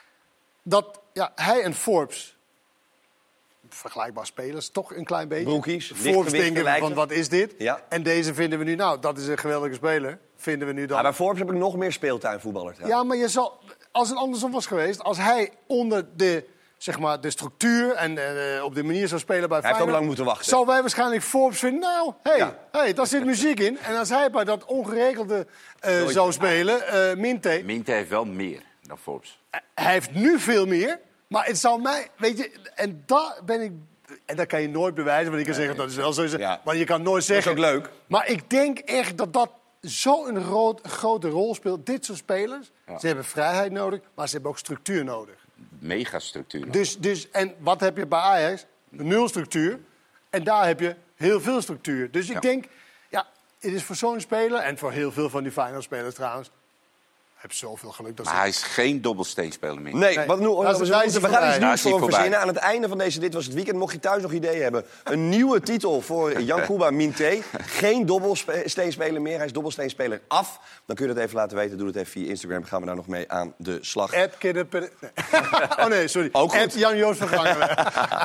dat ja, hij en Forbes, vergelijkbaar spelers, toch een klein beetje. Broekies, Forbes lichtgewichten denken lijken. van wat is dit? Ja. En deze vinden we nu, nou, dat is een geweldige speler. Vinden we nu dan. Maar bij Forbes heb ik nog meer speeltuinvoetballer trouwens. Ja, maar je zal, als het andersom was geweest, als hij onder de, zeg maar, de structuur en uh, op de manier zou spelen bij Hij heeft Feyenoord, ook lang moeten wachten. zou wij waarschijnlijk Forbes vinden, nou, hé, hey, Ja. hey, daar zit muziek in. En als hij bij dat ongeregelde uh, zou spelen, uh, Minteh, Minteh heeft wel meer dan Forbes. hij heeft nu veel meer, maar het zou mij, weet je, en daar ben ik, en dat kan je nooit bewijzen, want ik kan zeggen dat is wel zo, Ja. maar je kan nooit Dat is zeggen. ook leuk. Maar ik denk echt dat dat zo'n ro- grote rol speelt. Dit soort spelers, Ja. ze hebben vrijheid nodig, maar ze hebben ook structuur nodig. Megastructuur. Dus, dus, en wat heb je bij Ajax? Nul structuur. En daar heb je heel veel structuur. Dus ik Ja. denk, ja, het is voor zo'n speler, en voor heel veel van die Feyenoord-spelers trouwens, heb zoveel geluk dat Maar ze... hij is geen dobbelsteenspeler meer. Nee, Nee. wat nu, Dat is- we, daar is moeten- hij we gaan voorbij. iets Daar nieuws is hij voor hem voorbij. verzinnen. Aan het einde van deze Dit Was Het Weekend, mocht je thuis nog ideeën hebben. Een nieuwe titel voor Yankuba Minteh. Geen dobbelsteenspeler meer, hij is dobbelsteenspeler af. Dan kun je dat even laten weten. Doe het even via Instagram, gaan we daar nog mee aan de slag. Ed Kidde- nee. Oh nee, sorry. Ook goed. Ed Jan-Joos van Gangelen.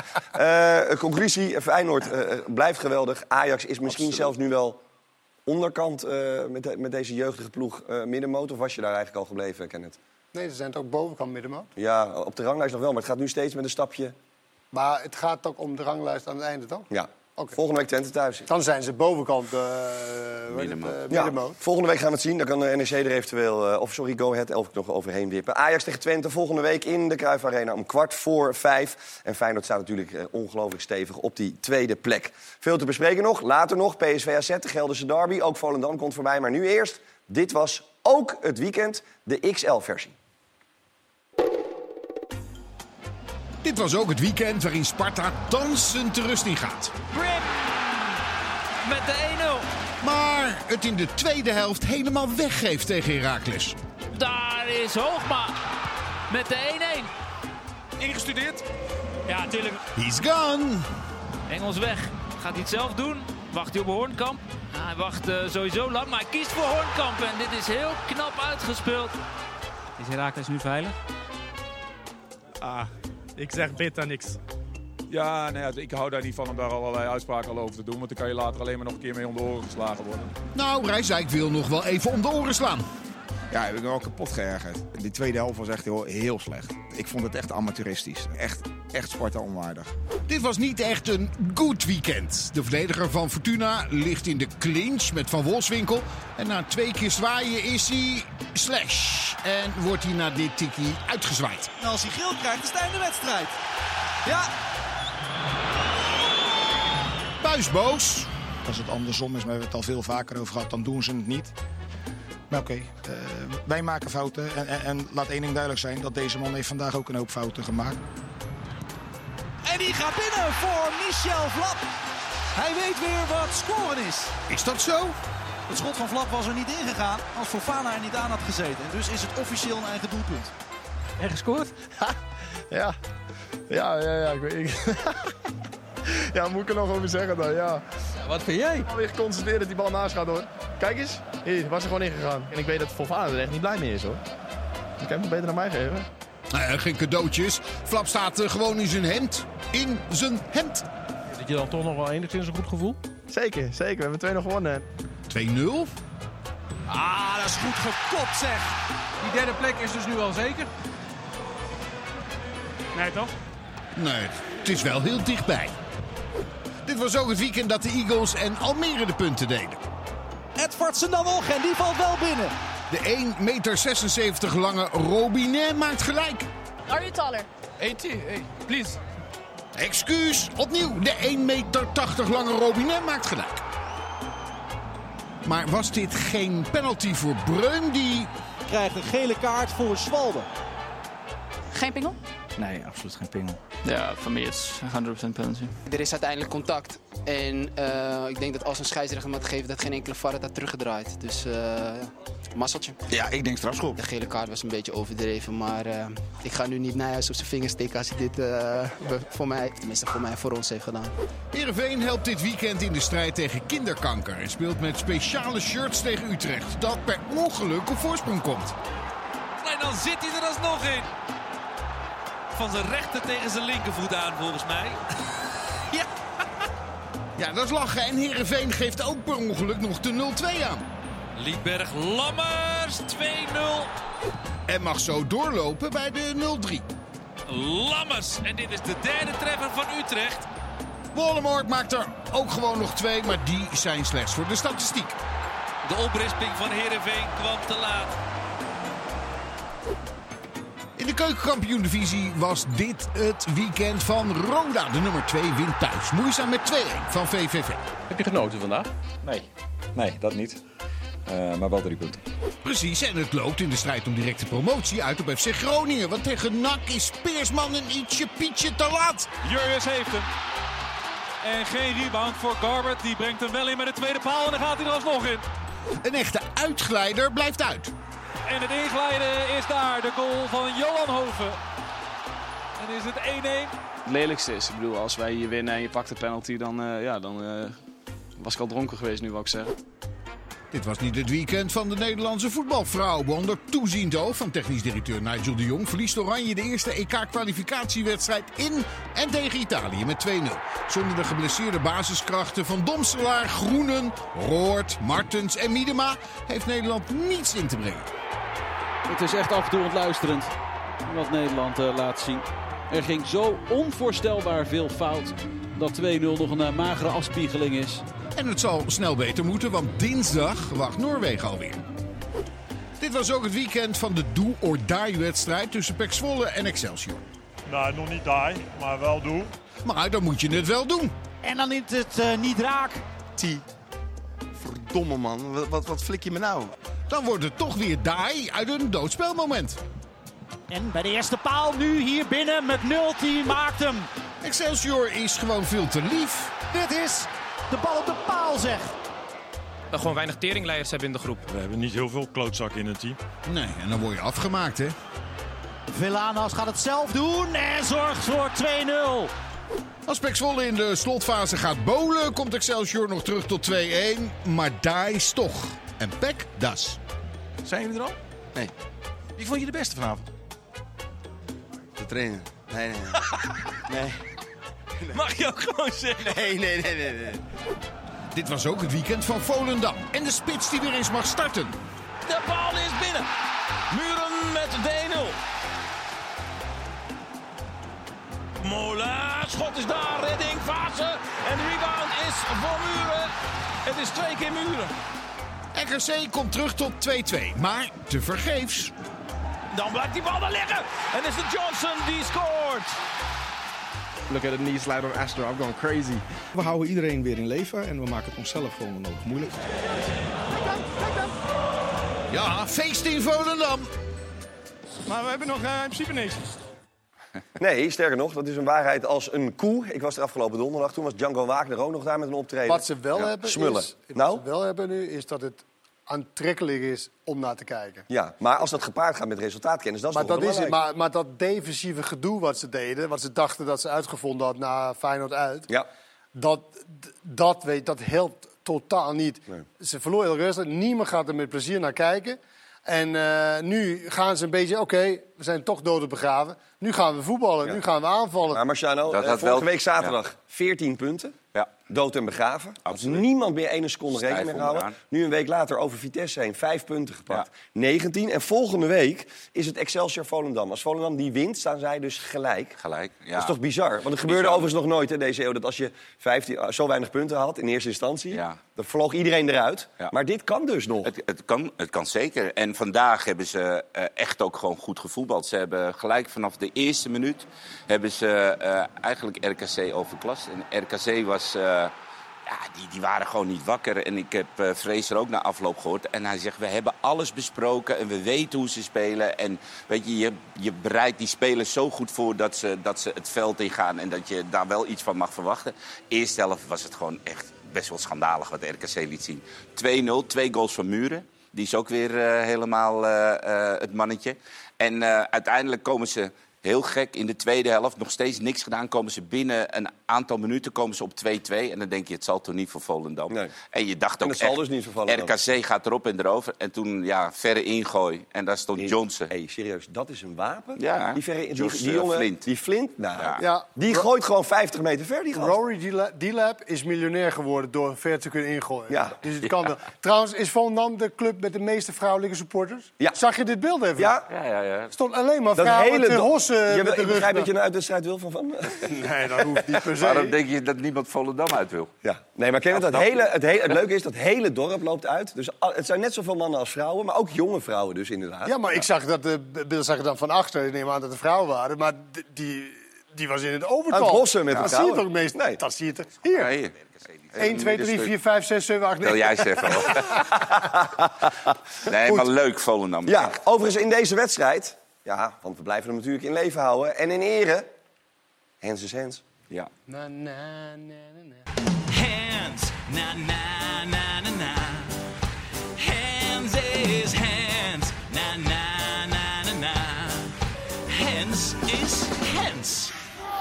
Eh, conclusie, Feyenoord eh, blijft geweldig. Ajax is misschien Absoluut. zelfs nu wel onderkant eh, met, de- met deze jeugdige ploeg uh, middenmoot. Of was je daar eigenlijk al gebleven, Kenneth? Nee, ze zijn toch bovenkant middenmoot. Ja, op de ranglijst nog wel, maar het gaat nu steeds met een stapje. Maar het gaat ook om de ranglijst aan het einde, toch? Ja, Oké. volgende week Twente thuis. Dan zijn ze bovenkant uh, middenmoot. Uh, Ja, middenmoot. volgende week gaan we het zien. Dan kan de N E C er eventueel, uh, of sorry, Go Ahead elf nog overheen wippen. Ajax tegen Twente volgende week in de Cruijff Arena om kwart voor vijf. En Feyenoord staat natuurlijk uh, ongelooflijk stevig op die tweede plek. Veel te bespreken nog. Later nog P S V A Z, de Gelderse derby. Ook Volendam komt voorbij. Maar nu eerst, dit was ook het weekend, de X L-versie. Dit was ook het weekend waarin Sparta dansend de rust ingaat. Brim met de één nul. Maar het in de tweede helft helemaal weggeeft tegen Heracles. Daar is Hoogma met de één één. Ingestudeerd? Ja, natuurlijk. He's gone. Engels weg. Gaat hij het zelf doen? Wacht hij op Hoornkamp? Nou, hij wacht uh, sowieso lang, maar hij kiest voor Hoornkamp. En dit is heel knap uitgespeeld. Is Heracles nu veilig? Ah, ik zeg bitter niks. Ja, nou ja, ik hou daar niet van om daar allerlei uitspraken al over te doen. Want dan kan je later alleen maar nog een keer mee om de oren geslagen worden. Nou, Rijsdijk wil nog wel even om de oren slaan. Ja, heb ik me wel kapot geërgerd. Die tweede helft was echt heel, heel slecht. Ik vond het echt amateuristisch. Echt, echt Sparta onwaardig. Dit was niet echt een goed weekend. De verdediger van Fortuna ligt in de clinch met Van Wolfswinkel. En na twee keer zwaaien is hij slash. En wordt hij na dit tikkie uitgezwaaid. En als hij geel krijgt, is het einde wedstrijd. Ja. Buis boos. Als het andersom is, we hebben het al veel vaker over gehad, dan doen ze het niet. Maar oké, okay, uh, wij maken fouten. En, en, en laat één ding duidelijk zijn, dat deze man heeft vandaag ook een hoop fouten gemaakt. En die gaat binnen voor Michel Vlap. Hij weet weer wat scoren is. Is dat zo? Het schot van Vlap was er niet ingegaan als Fofana er niet aan had gezeten. En dus is het officieel een eigen doelpunt. En gescoord? Ja, ja, ja, ja. Ik weet, ik... ja, moet ik er nog over zeggen dan, ja. Ja, wat vind jij? Alweer geconstateerd dat die bal naast gaat, hoor. Kijk eens, hier, was er gewoon ingegaan. En ik weet dat Fofana er echt niet blij mee is, hoor. Je kan hem beter naar mij geven. Nou ja, geen cadeautjes. Flap staat uh, gewoon in zijn hemd. In zijn hemd. Dat je dan toch nog wel enigszins een goed gevoel? Zeker, zeker. We hebben twee nog gewonnen. twee nul. Ah, dat is goed gekopt, zeg. Die derde plek is dus nu al zeker? Nee, toch? Nee, het is wel heel dichtbij. Dit was ook het weekend dat de Eagles en Almere de punten deden. Edvardsen dan nog en die valt wel binnen. De één meter zesenzeventig lange Robinet maakt gelijk. Are you taller? eighty, hey, please. Excuus, opnieuw. De één meter tachtig lange Robinet maakt gelijk. Maar was dit geen penalty voor Breun die... Krijgt een gele kaart voor Schwalbe. Geen pingel? Nee, absoluut geen pingel. Ja, voor mij is het honderd procent penalty. Er is uiteindelijk contact. En uh, ik denk dat als een scheidsrechter had gegeven dat geen enkele V A R het had teruggedraaid. Dus uh, mazzeltje. Ja, ik denk strafschop. De gele kaart was een beetje overdreven, maar uh, ik ga nu niet Nijhuis op zijn vingers steken als hij dit uh, voor mij, tenminste voor mij, voor ons heeft gedaan. Heerenveen helpt dit weekend in de strijd tegen kinderkanker en speelt met speciale shirts tegen Utrecht, dat per ongeluk op voorsprong komt. En dan zit hij er alsnog in. Van zijn rechter tegen zijn linkervoet aan, volgens mij. Ja. Ja, dat is lachen. En Heerenveen geeft ook per ongeluk nog de nul twee aan. Liedberg Lammers, twee nul. En mag zo doorlopen bij de nul drie. Lammers. En dit is de derde treffer van Utrecht. Wollemoord maakt er ook gewoon nog twee, maar die zijn slechts voor de statistiek. De oprisping van Heerenveen kwam te laat. In de keukenkampioen-divisie was dit het weekend van Roda. De nummer twee wint thuis. Moeizaam met twee een van V V V. Heb je genoten vandaag? Nee, nee dat niet. Uh, maar wel drie punten. Precies, en het loopt in de strijd om directe promotie uit op F C Groningen. Want tegen N A C is Peersman een ietsje pietje te laat. Jurjes heeft hem. En geen rebound voor Garbert. Die brengt hem wel in met de tweede paal en dan gaat hij er alsnog in. Een echte uitglijder blijft uit. En het inglijden is daar, de goal van Johan Hoven. En is het één één. Het lelijkste is, ik bedoel, als wij hier winnen en je pakt de penalty, dan, uh, ja, dan uh, was ik al dronken geweest nu, wou ik zeggen. Dit was niet het weekend van de Nederlandse voetbalvrouwen. Onder toeziend oog van technisch directeur Nigel de Jong verliest Oranje de eerste E K-kwalificatiewedstrijd in en tegen Italië met twee nul. Zonder de geblesseerde basiskrachten van Domselaar, Groenen, Roort, Martens en Miedema heeft Nederland niets in te brengen. Het is echt af en toe ontluisterend wat Nederland uh, laat zien. Er ging zo onvoorstelbaar veel fout dat twee nul nog een uh, magere afspiegeling is. En het zal snel beter moeten, want dinsdag wacht Noorwegen alweer. Dit was ook het weekend van de do-or-die-wedstrijd tussen P E C Zwolle en Excelsior. Nou, nog niet die, maar wel doe. Maar dan moet je het wel doen. En dan is het uh, niet raak. T. Verdomme man, wat, wat, wat flik je me nou? Dan wordt het toch weer die uit een doodspelmoment. En bij de eerste paal nu hier binnen met nul tien maakt hem. Excelsior is gewoon veel te lief. Dit is de bal op de paal, zeg. We gewoon weinig teringleiders hebben in de groep. We hebben niet heel veel klootzakken in het team. Nee, en dan word je afgemaakt, hè. Villanas gaat het zelf doen en zorgt voor twee nul. Als P E C Zwolle in de slotfase gaat bowlen, komt Excelsior nog terug tot twee één. Maar daar is toch. En P E C, das. Zijn jullie er al? Nee. Wie vond je de beste vanavond? De trainer. Nee, nee, nee. nee. Nee. Mag je ook gewoon zeggen? Nee, nee, nee, nee, nee. Dit was ook het weekend van Volendam. En de spits die weer eens mag starten. De bal is binnen. Muren met de één nul. Mola, schot is daar, redding, fase. En de rebound is voor Muren. Het is twee keer Muren. R K C komt terug tot twee twee, maar tevergeefs. Dan blijft die bal daar liggen. En is het Johnson die scoort. Look at the knee slide on Astro. I'm going crazy. We houden iedereen weer in leven en we maken het onszelf gewoon onnodig moeilijk. Ja, feest in Volendam. Maar we hebben nog uh, in principe niks. Nee, sterker nog, dat is een waarheid als een koe. Ik was er afgelopen donderdag, toen was Django Wagner ook nog daar met een optreden. Wat ze wel ja. hebben Smullen. is, nou? wat ze wel hebben nu is dat het aantrekkelijk is om naar te kijken. Ja, maar als dat gepaard gaat met resultaatkennis, dat is maar toch dat is het, belangrijk. maar, maar dat defensieve gedoe wat ze deden, wat ze dachten dat ze uitgevonden had na Feyenoord uit, ja. dat, dat, weet, dat helpt totaal niet. Nee. Ze verloren heel rustig, niemand gaat er met plezier naar kijken. En uh, nu gaan ze een beetje, oké, okay, we zijn toch dood en begraven. Nu gaan we voetballen, ja. nu gaan we aanvallen. Maar Marciano, uh, vorige wel... week zaterdag ja. veertien punten. Ja. dood en begraven. Had niemand meer één seconde rekening mee gehouden. Nu een week later over Vitesse heen, vijf punten gepakt. Ja. negentien. En volgende week is het Excelsior-Volendam. Als Volendam die wint, staan zij dus gelijk. Gelijk, ja. Dat is toch bizar? Want het gebeurde bizar. Overigens nog nooit in deze eeuw... dat als je vijftien, zo weinig punten had in eerste instantie... Ja. dan vloog iedereen eruit. Ja. Maar dit kan dus nog. Het, het, kan, het kan zeker. En vandaag hebben ze uh, echt ook gewoon goed gevoetbald. Ze hebben gelijk vanaf de eerste minuut... hebben ze uh, eigenlijk R K C overklast. En R K C was... Uh, Ja, die, die waren gewoon niet wakker. En ik heb uh, Vrees er ook na afloop gehoord. En hij zegt, we hebben alles besproken en we weten hoe ze spelen. En weet je, je, je bereidt die spelers zo goed voor dat ze, dat ze het veld ingaan... en dat je daar wel iets van mag verwachten. Eerste helft was het gewoon echt best wel schandalig wat de R K C liet zien. twee nul, twee goals van Muren. Die is ook weer uh, helemaal uh, uh, het mannetje. En uh, uiteindelijk komen ze... Heel gek, in de tweede helft, nog steeds niks gedaan. Komen ze binnen een aantal minuten komen ze op twee twee. En dan denk je, het zal toch niet voor Volendam. Nee. En je dacht ook echt, dus niet voor Volendam. R K C gaat erop en erover. En toen, ja, verre ingooi. En daar stond Johnson. Hé, hey, serieus, dat is een wapen? Ja. Die, verre, die, Josh, die jongen, Flint. die Flint, nou, ja. Ja. die gooit gewoon vijftig meter ver, die gast. Rory D-Lab is miljonair geworden door ver te kunnen ingooien. Ja. Dus het kan wel. Trouwens, is Volendam de club met de meeste vrouwelijke supporters? Ja. Zag je dit beeld even? Ja. Ja, ja, ja. Er stond alleen maar dat vrouwen hele te hossen je, met de Ik rug. begrijp dat je een uitwedstrijd wil van van. Nee, dat hoeft niet per se. Waarom denk je dat niemand Volendam uit wil? Ja. Nee, maar ken je het, het, hele, het, hele, het leuke is dat het hele dorp loopt uit. Dus het zijn net zoveel mannen als vrouwen, maar ook jonge vrouwen dus inderdaad. Ja, maar ik zag dat de Bill zag het dan van achter. Ik neem aan dat de vrouwen waren, maar die, die was in het overtal. Aan het hossen met ja, de dat zie je vrouwen. toch meest. Nee. Dat zie je toch hier. Ja, hier. één, twee, drie, vier, vijf, zes, zeven, acht, negen. Wil jij zeggen? Nee, Goed. maar leuk Volendam. Ja, overigens in deze wedstrijd... Ja, want we blijven hem natuurlijk in leven houden. En in ere... Hens is Hens. Ja. Na, na, na, na. Hands, na na na na na. Hands is hands, na na na na na. Hands is hands.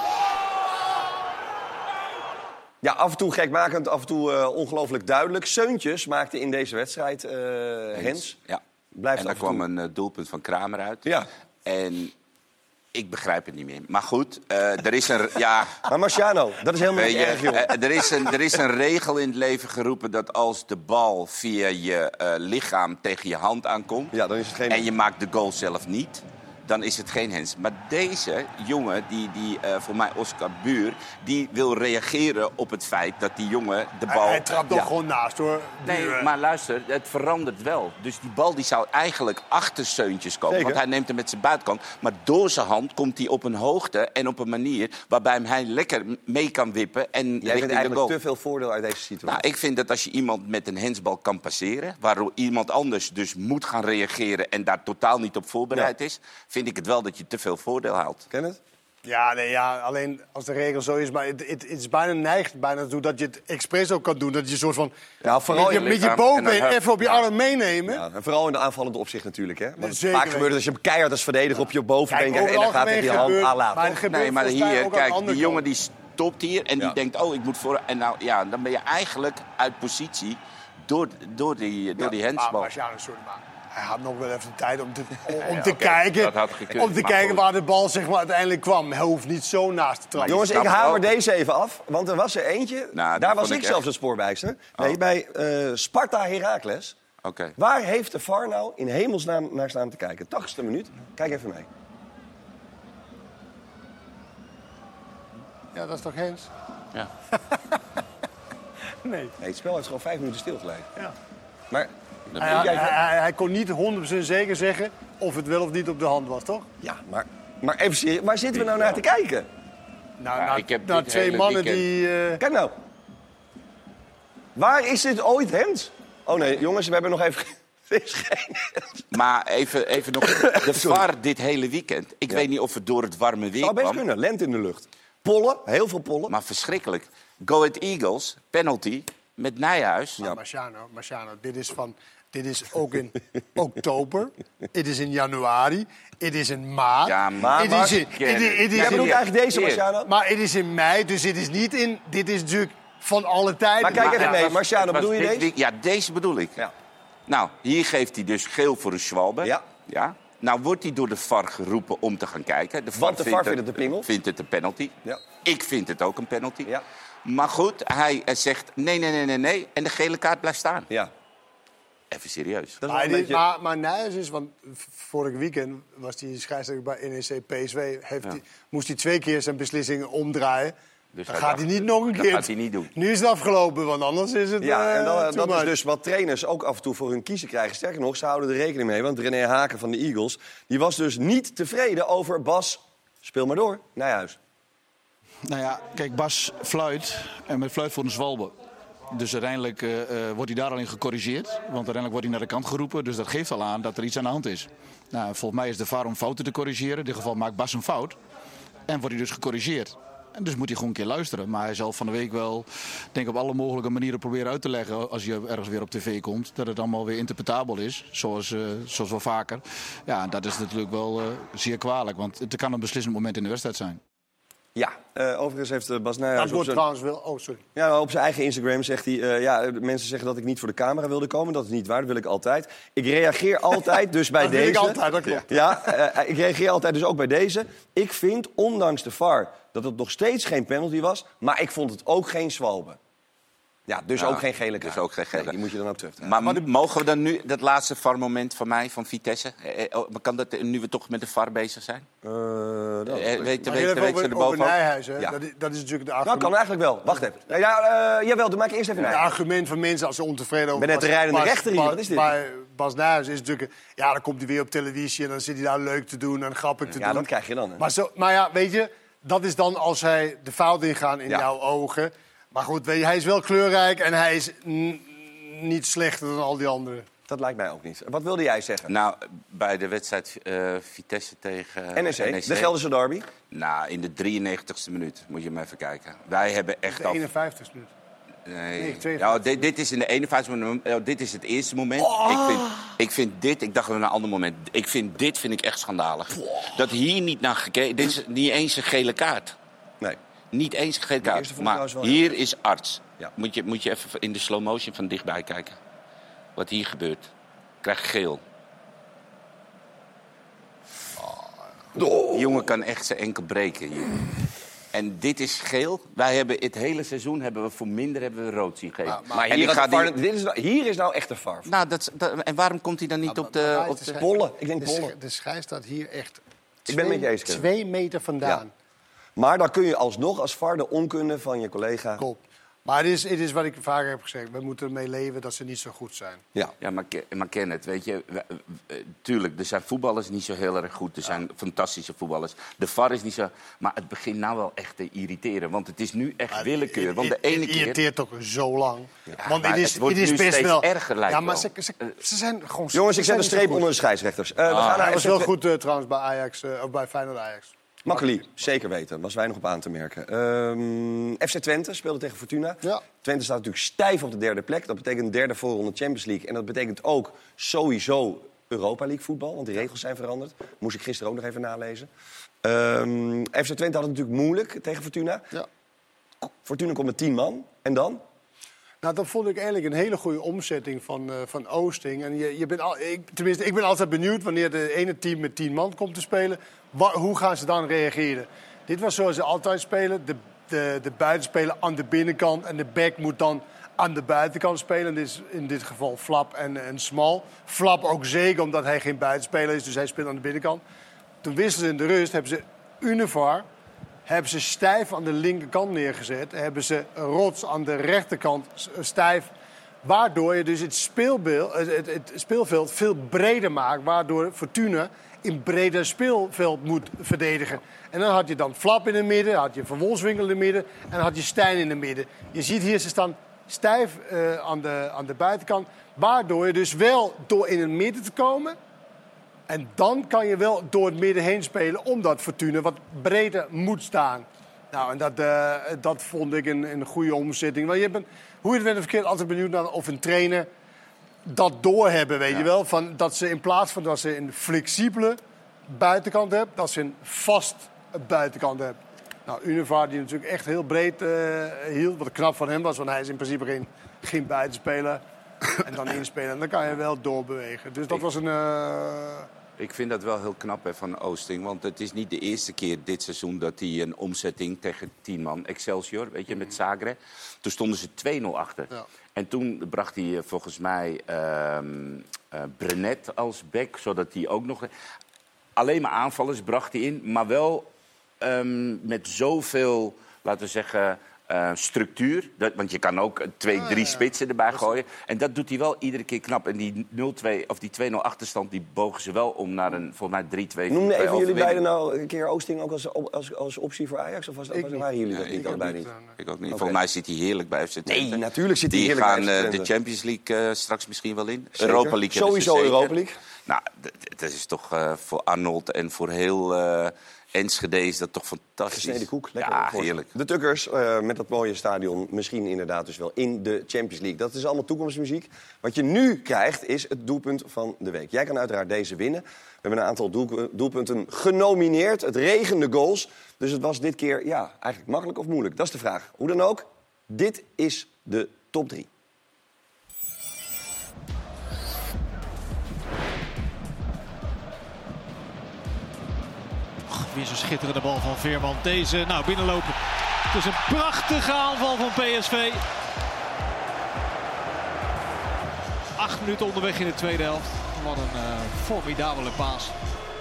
Ja, af en toe gekmakend, af en toe uh, ongelooflijk duidelijk. Seuntjes maakte in deze wedstrijd uh, Hens. Hens. Ja. Blijft en daar af en toe... kwam een uh, doelpunt van Kramer uit. Ja. En ik begrijp het niet meer. Maar goed, uh, er is een... Ja, maar Marciano, dat is helemaal niet je, erg, joh. Uh, er, is een, er is een regel in het leven geroepen dat als de bal via je uh, lichaam tegen je hand aankomt... Ja, dan is het geen... en je maakt de goal zelf niet... dan is het geen hens. Maar deze jongen, die, die uh, voor mij Oscar Buur... die wil reageren op het feit dat die jongen de bal... Hij, hij trapt toch ja. gewoon naast, hoor. Nee, Buur. maar luister, het verandert wel. Dus die bal die zou eigenlijk achter Seuntjes komen. Zeker. Want hij neemt hem met zijn buitenkant. Maar door zijn hand komt hij op een hoogte en op een manier... waarbij hij lekker mee kan wippen en Jij richting vindt de eigenlijk goal. te veel voordeel uit deze situatie. Nou, ik vind dat als je iemand met een hensbal kan passeren... waardoor iemand anders dus moet gaan reageren... en daar totaal niet op voorbereid Ja. is... vind ik het wel dat je te veel voordeel haalt. Ken het? Ja, nee, ja, alleen als de regel zo is. Maar het, het, het is bijna neigt bijna toe dat je het expres ook kan doen. Dat je een soort van Ja, vooral met je, in met je lichaam bovenbeen en dan- even op je arm meenemen. Ja, en vooral in de aanvallende opzicht natuurlijk. Hè? Want Nee, het zeker vaak weten. gebeurt het als je hem keihard als verdediger op je bovenbeen Kijk, krijgt... en dan gaat hij over die het hand algemeen aanlaten. gebeurt- maar het gebeurt Nee, maar volgens mij hier, ook aan kijk, de andere die jongen kant. die stopt hier en Ja. die denkt... oh, ik moet voor... En nou, ja, dan ben je eigenlijk uit positie door, door die, door die Maar, hensbal. maar, ja, sorry, maar hij had nog wel even de tijd om te, om, om ja, te oké, kijken, dat had gekund, om te maar kijken goed. waar de bal zeg maar, uiteindelijk kwam. Hij hoeft niet zo naast te trappen. Jongens, ik snap hamer ook. deze even af, want er was er eentje. Nou, die daar was vond ik ik zelfs echt- een spoorbijster. Nee, Oh. bij uh, Sparta Heracles. Oké. Waar heeft de V A R nou in hemelsnaam naar staan te kijken? tachtigste minuut. Kijk even mee. Ja, dat is toch Hens? Ja. Nee. Nee, het spel heeft gewoon vijf minuten stilgelegen. Ja. Maar Dat Hij, ben hij, jij- hij- hij kon niet honderd procent zeker zeggen of het wel of niet op de hand was, toch? ja, maar, maar even serieus, waar zitten we nou naar te kijken? Nou, Ja, na, ik heb na dit twee hele mannen weekend- die... eh, Kijk nou. Waar is dit ooit Hens? Oh nee, jongens, we hebben nog even... Er is geen Hens. Maar even, even nog... De V A R dit hele weekend. Ik weet niet of het door het warme weer Zou best kwam. kunnen, lente in de lucht. Pollen, heel veel pollen. Maar verschrikkelijk. Go Ahead Eagles, penalty met Nijhuis. Ja. Marciano, Marciano, dit is van... Dit is ook in oktober. Het is in januari. Het is in maart. Ja, maar... Het is in, het is- het is Jij in- bedoelt eigenlijk deze, Hier. Marciano? Maar het is in mei, dus het is niet in... Dit is natuurlijk van alle tijden. Maar kijk even het mee, was- Marciano, het was bedoel je dit deze? week- Ja, deze bedoel ik. Ja. Nou, hier geeft hij dus geel voor een Schwalbe. Ja. ja. Nou wordt hij door de V A R geroepen om te gaan kijken. De Want de V A R vindt het een pingel. Vindt het een penalty. Ja. Ik vind het ook een penalty. Ja. Maar goed, hij zegt nee, nee, nee, nee, nee. En de gele kaart blijft staan. Ja. Even serieus. Dat is Maar, een dit, beetje... maar, maar Nijers is, want vorig weekend was die scheidsrechter bij N E C P S V. Heeft Ja. die, moest hij twee keer zijn beslissingen omdraaien. Dus Dan hij gaat dacht, hij niet nog een dat keer. gaat hij niet doen. Nu is het afgelopen, want anders is het. Ja, uh, en dan, too dat is much. dus wat trainers ook af en toe voor hun kiezen krijgen. Sterker nog, ze houden er rekening mee. Want René Haken van de Eagles, die was dus niet tevreden over Bas. Speel maar door, Nijhuis. Nou ja, kijk, Bas fluit en met fluit voor een zwalbe. Dus uiteindelijk uh, uh, wordt hij daar al in gecorrigeerd. Want uiteindelijk wordt hij naar de kant geroepen. Dus dat geeft al aan dat er iets aan de hand is. Nou, volgens mij is de V A R om fouten te corrigeren. In dit geval maakt Bas een fout. En wordt hij dus gecorrigeerd. En dus moet hij gewoon een keer luisteren. Maar hij zal van de week wel, denk ik, op alle mogelijke manieren proberen uit te leggen. Als je ergens weer op tv komt. Dat het allemaal weer interpretabel is. Zoals, uh, zoals wel vaker. Ja, dat is natuurlijk wel uh, zeer kwalijk. Want het kan een beslissend moment in de wedstrijd zijn. Ja, uh, overigens heeft uh, Bas Nijhuis... Dat wordt trouwens wel... Oh, sorry. Ja, op zijn eigen Instagram zegt hij... Uh, ja, mensen zeggen dat ik niet voor de camera wilde komen. Dat is niet waar, dat wil ik altijd. Ik reageer altijd, dus bij dat deze... Dat wil ik altijd, dat klopt. Ja, uh, ik reageer altijd, dus ook bij deze. Ik vind, ondanks de V A R, dat het nog steeds geen penalty was. Maar ik vond het ook geen zwalbe. Ja, dus Ja, ook geen gele kaart. Dus ook geen gele. Nee, die moet je dan ook terug. Maar, maar mogen we dan nu, dat laatste V A R-moment van mij, van Vitesse... Eh, oh, kan dat nu we toch met de V A R bezig zijn? Uh, dat eh, weet weet, Maar weet, over, weet ze over, erboven over Nijhuis, hè? Ja. Dat, is, dat is natuurlijk de Nou, argument. kan eigenlijk wel. Wacht even. Ja, ja, uh, jawel, doe maar eerst even Het naar. argument van mensen als ze ontevreden over... Ik ben net de rijdende Bas- rechter hier, Bas- wat is dit? Bij Bas Nijhuis is natuurlijk... Ja, dan komt hij weer op televisie en dan zit hij daar leuk te doen en grappig te Ja, doen. dat krijg je dan. Hè. Maar, zo, maar ja, weet je, dat is dan als hij de fout ingaan in Ja. jouw ogen. Maar goed, weet je, hij is wel kleurrijk en hij is n- niet slechter dan al die anderen. Dat lijkt mij ook niet. Wat wilde jij zeggen? Nou, bij de wedstrijd uh, Vitesse tegen uh, N E C, de Gelderse derby. Nou, in de drieënventigste minuut, moet je maar even kijken. Wij hebben echt De al... eenenvijftigste minuut. Nee, Nee, tweeënvijftig. nou, dit, dit is in de eenenvijftigste minuut. Oh, dit is het eerste moment. Oh. Ik, vind, ik vind dit, ik dacht aan een ander moment. Ik vind dit vind ik echt schandalig. Dat hier niet naar gekeken. Dit is niet eens een gele kaart. Nee. Niet eens een gele kaart. vond ik Maar trouwens wel hier heel is arts. Ja. Moet, je, moet je even in de slow motion van dichtbij kijken. Wat hier gebeurt. Krijg je geel. Oh. Die jongen kan echt zijn enkel breken hier. En dit is geel. Wij hebben het hele seizoen hebben we voor minder hebben we rood zien geven. Maar En hier, ik ga had de V A R die- dit is, nou- hier is nou echt een V A R. Nou, dat, dat, en waarom komt hij dan niet op de... Op de... Bollen. Ik denk de, bollen. sch- de schei staat hier echt Ik ben het met je eens, Kevin. twee meter vandaan. Ja. Maar dan kun je alsnog als V A R de onkunde van je collega... Klopt. Maar het is, het is wat ik vaker heb gezegd. We moeten ermee leven dat ze niet zo goed zijn. Ja, ja maar, Ke- maar Kenneth, weet je... we- we- tuurlijk, er zijn voetballers niet zo heel erg goed. Er zijn fantastische voetballers. De V A R is niet zo... Maar het begint nou wel echt te irriteren. Want het is nu echt willekeur. Want de Het- ene het keer... irriteert toch zo lang. Ja, Want maar het is, het wordt het is nu best steeds wel erger, lijkt Ja, maar wel. ze, ze, ze zijn gewoon. Jongens, ze ik zet zijn een niet zo streep goed. onder de scheidsrechters. Uh, we Ah, gaan naar Hij was wel F C goed uh, trouwens bij Ajax, uh, of bij Feyenoord Ajax. Makkeli, zeker weten. Was weinig op aan te merken. Um, F C Twente speelde tegen Fortuna. Ja. Twente staat natuurlijk stijf op de derde plek. Dat betekent derde voorronde Champions League. En dat betekent ook sowieso Europa League voetbal. Want die regels zijn veranderd. Moest ik gisteren ook nog even nalezen. Um, F C Twente had het natuurlijk moeilijk tegen Fortuna. Ja. Fortuna komt met tien man. En dan? Nou, dat vond ik eigenlijk een hele goede omzetting van, uh, van Oosting. En je, je bent al, ik, tenminste, ik ben altijd benieuwd wanneer de ene team met tien man komt te spelen. Wa- hoe gaan ze dan reageren? Dit was zoals ze altijd spelen. De, de, de buitenspeler aan de binnenkant en de back moet dan aan de buitenkant spelen. Dit is in dit geval Flap en, en Smal. Flap ook zeker omdat hij geen buitenspeler is, dus hij speelt aan de binnenkant. Toen wisten ze in de rust, hebben ze Univar... hebben ze stijf aan de linkerkant neergezet. Hebben ze Rots aan de rechterkant stijf. Waardoor je dus het, speelbeeld, het, het, het speelveld veel breder maakt. Waardoor Fortuna in breder speelveld moet verdedigen. En dan had je dan Flap in het midden, had je Van Wolfswinkel in het midden... en dan had je Stijn in het midden. Je ziet hier, ze staan stijf uh, aan, de, aan de buitenkant. Waardoor je dus wel door in het midden te komen... En dan kan je wel door het midden heen spelen, omdat Fortuna wat breder moet staan. Nou, en dat, uh, dat vond ik een, een goede omzetting. Want je bent, hoe je het bent of verkeerd, altijd benieuwd naar of een trainer dat doorhebben, weet Ja. je wel. Van, dat ze in plaats van dat ze een flexibele buitenkant hebben, dat ze een vast buitenkant hebben. Nou, Univar die natuurlijk echt heel breed uh, hield, wat knap van hem was, want hij is in principe geen, geen buitenspeler. En dan inspelen, en dan kan je wel doorbewegen. Dus dat was een... Uh, Ik vind dat wel heel knap hè, van Oosting. Want het is niet de eerste keer dit seizoen dat hij een omzetting tegen tien man... Excelsior, weet je, met Zagreb. Toen stonden ze twee nul achter. Ja. En toen bracht hij uh, volgens mij uh, uh, Brenet als back, zodat hij ook nog... Alleen maar aanvallers bracht hij in, maar wel um, met zoveel, laten we zeggen... Uh, structuur, dat, want je kan ook twee, drie spitsen erbij gooien. En dat doet hij wel iedere keer knap. En die nul twee of die twee nul achterstand, die bogen ze wel om naar een, volgens mij drie twee. Noemden even jullie beiden nou een keer Oosting ook als, als, als optie voor Ajax? Of was, ik was, waren jullie dat ja, niet? Ik ook niet. niet. Ik ook niet. Okay. Volgens mij zit hij heerlijk bij F C Twente. Nee, natuurlijk zit hij die heerlijk gaan, bij F C Twente. Uh, de Champions League uh, straks misschien wel in. Zeker. Europa League. Sowieso Europa League. Nou, dat is toch uh, voor Arnold en voor heel... Uh, Enschede is dat toch fantastisch. Gesneden koek, lekker. Ja, heerlijk. De Tukkers uh, met dat mooie stadion misschien inderdaad dus wel in de Champions League. Dat is allemaal toekomstmuziek. Wat je nu krijgt is het doelpunt van de week. Jij kan uiteraard deze winnen. We hebben een aantal doel, doelpunten genomineerd. Het regende goals. Dus het was dit keer ja, eigenlijk makkelijk of moeilijk. Dat is de vraag. Hoe dan ook, dit is de top drie. Weer zo'n schitterende bal van Veerman. Deze, nou, binnenlopen. Het is een prachtige aanval van P S V. Acht minuten onderweg in de tweede helft. Wat een uh, formidabele paas.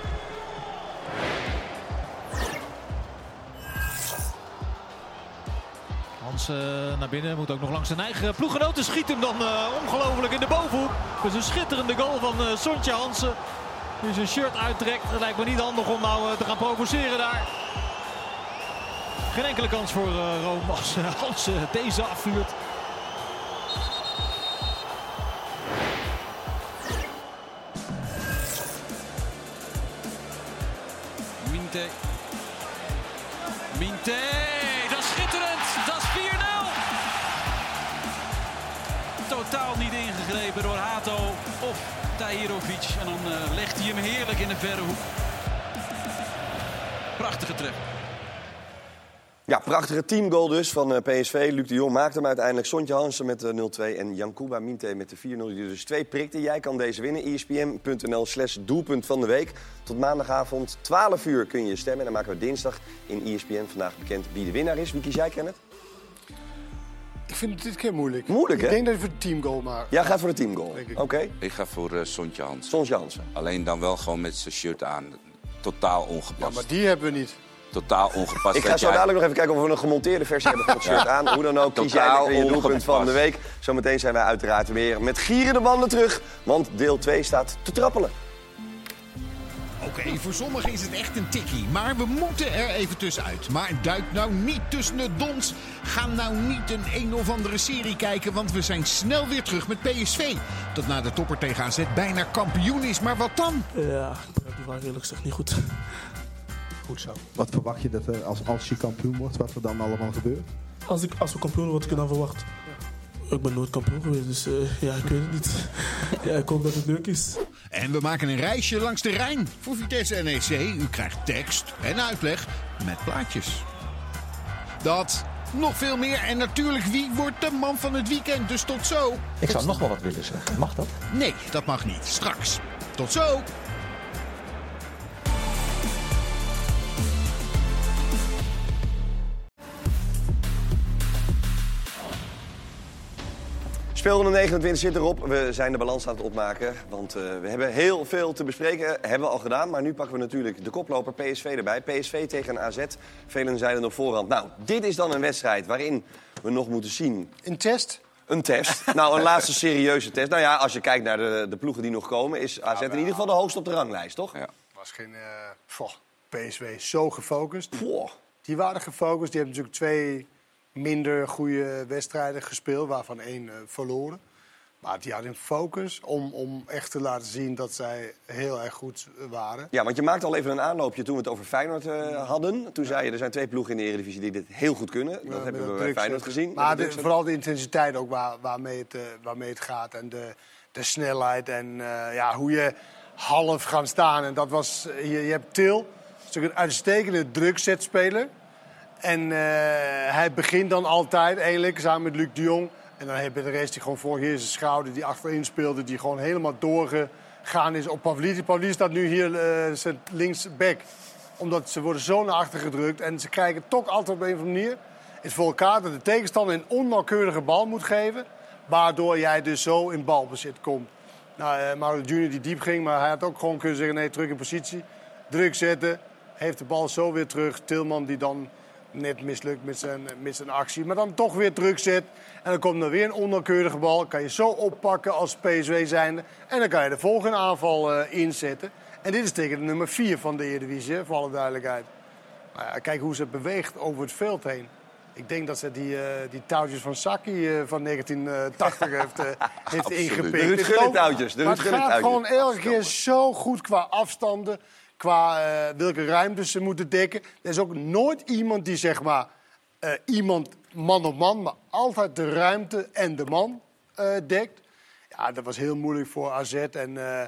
Hansen naar binnen, moet ook nog langs zijn eigen ploeggenoten. Schiet hem dan uh, ongelooflijk in de bovenhoek. Het is een schitterende goal van uh, Sontje Hansen. Die zijn shirt uittrekt. Het lijkt me niet handig om nou uh, te gaan provoceren daar. Geen enkele kans voor uh, Rome als uh, Hansen deze afvuurt. Minte. Minte. Dat is schitterend. Dat is vier nul. Totaal niet ingegrepen door Hato of Tahirovic. En dan uh, legt hij hem heerlijk in de verre hoek. Prachtige treffer. Ja, prachtige teamgoal dus van uh, P S V. Luc de Jong maakt hem uiteindelijk. Sontje Hansen met de nul twee en Yankuba Minte met de vier nul. Die dus twee prikte. Jij kan deze winnen. E S P N punt N L slash doelpunt van de week. Tot maandagavond twaalf uur kun je stemmen. En dan maken we dinsdag in E S P N vandaag bekend wie de winnaar is. Wie kies jij, Kenneth? Ik vind het dit keer moeilijk. Moeilijk, hè? Ik denk dat je voor de teamgoal maakt. Jij gaat voor de teamgoal? Oké. Okay. Ik ga voor uh, Sontje Hansen. Sontje Hansen. Alleen dan wel gewoon met zijn shirt aan. Totaal ongepast. Ja, maar die hebben we niet. Totaal ongepast. Ik ga zo dadelijk nog even kijken of we een gemonteerde versie hebben van het shirt aan. Hoe dan ook, kies jij lekker je doelpunt van de week. Zometeen zijn wij uiteraard weer met gierende banden terug. Want deel twee staat te trappelen. Oké, okay, voor sommigen is het echt een tikkie. Maar we moeten er even tussenuit. Maar duik nou niet tussen de dons. Ga nou niet een een of andere serie kijken. Want we zijn snel weer terug met P S V. Dat na de topper tegen A Z bijna kampioen is. Maar wat dan? Ja, die waren eerlijk gezegd niet goed. Goed zo. Wat verwacht je dat er, als, als je kampioen wordt, wat er dan allemaal gebeurt? Als, ik, als we kampioen worden, wat ik er dan verwacht? Ik ben nooit kampioen geweest, dus uh, ja, ik weet het niet. Ja, ik hoop dat het leuk is. En we maken een reisje langs de Rijn voor Vitesse en E C. U krijgt tekst en uitleg met plaatjes. Dat, nog veel meer en natuurlijk wie wordt de man van het weekend. Dus tot zo. Ik zou nog wel wat willen zeggen. Mag dat? Nee, dat mag niet. Straks. Tot zo. Speelronde negenentwintig zit erop. We zijn de balans aan het opmaken. Want uh, we hebben heel veel te bespreken. Hebben we al gedaan. Maar nu pakken we natuurlijk de koploper P S V erbij. P S V tegen A Z. Velen zeiden op voorhand. Nou, dit is dan een wedstrijd waarin we nog moeten zien. Een test? Een test. Nou, een laatste serieuze test. Nou ja, als je kijkt naar de, de ploegen die nog komen... is A Z in ieder geval de hoogste op de ranglijst, toch? Ja. Was geen... Uh, poh, P S V zo gefocust. Poh. Die waren gefocust. Die hebben natuurlijk twee... minder goede wedstrijden gespeeld, waarvan één uh, verloren. Maar die hadden focus om, om echt te laten zien dat zij heel erg goed waren. Ja, want je maakte al even een aanloopje toen we het over Feyenoord uh, hadden. Toen zei je, er zijn twee ploegen in de Eredivisie die dit heel goed kunnen. Dat ja, hebben we bij Feyenoord gezien. Maar de, vooral de intensiteit ook waar, waarmee, het, uh, waarmee het gaat. En de, de snelheid en uh, ja, hoe je half gaat staan. En dat was, uh, je, je hebt Til, dat is een uitstekende drukzetspeler. En uh, hij begint dan altijd, eigenlijk, samen met Luc de Jong. En dan heb je de rest die gewoon voor je zijn schouder, die achterin speelde, die gewoon helemaal doorgegaan gaan is op Pavlidis. Pavlidis staat nu hier uh, zijn linksback. Omdat ze worden zo naar achter gedrukt. En ze krijgen toch altijd op een of andere manier... is voor elkaar dat de tegenstander een onnauwkeurige bal moet geven. Waardoor jij dus zo in balbezit komt. Nou, uh, Mauro Junior die diep ging, maar hij had ook gewoon kunnen zeggen... nee, terug in positie, druk zetten, heeft de bal zo weer terug. Tilman die dan net mislukt met zijn, met zijn actie, maar dan toch weer druk zet. En dan komt er weer een onnauwkeurige bal. Kan je zo oppakken als P S V zijnde. En dan kan je de volgende aanval uh, inzetten. En dit is tegen de nummer vier van de Eredivisie, voor alle duidelijkheid. Maar ja, kijk hoe ze beweegt over het veld heen. Ik denk dat ze die, uh, die touwtjes van Saki uh, van negentien tachtig heeft, uh, heeft ingepikt. De Ruud Gullit touwtjes. Maar het gaat gewoon elke keer zo goed qua afstanden. Qua uh, welke ruimtes ze moeten dekken. Er is ook nooit iemand die zeg maar... Uh, iemand man op man, maar altijd de ruimte en de man uh, dekt. Ja, dat was heel moeilijk voor A Z. En uh,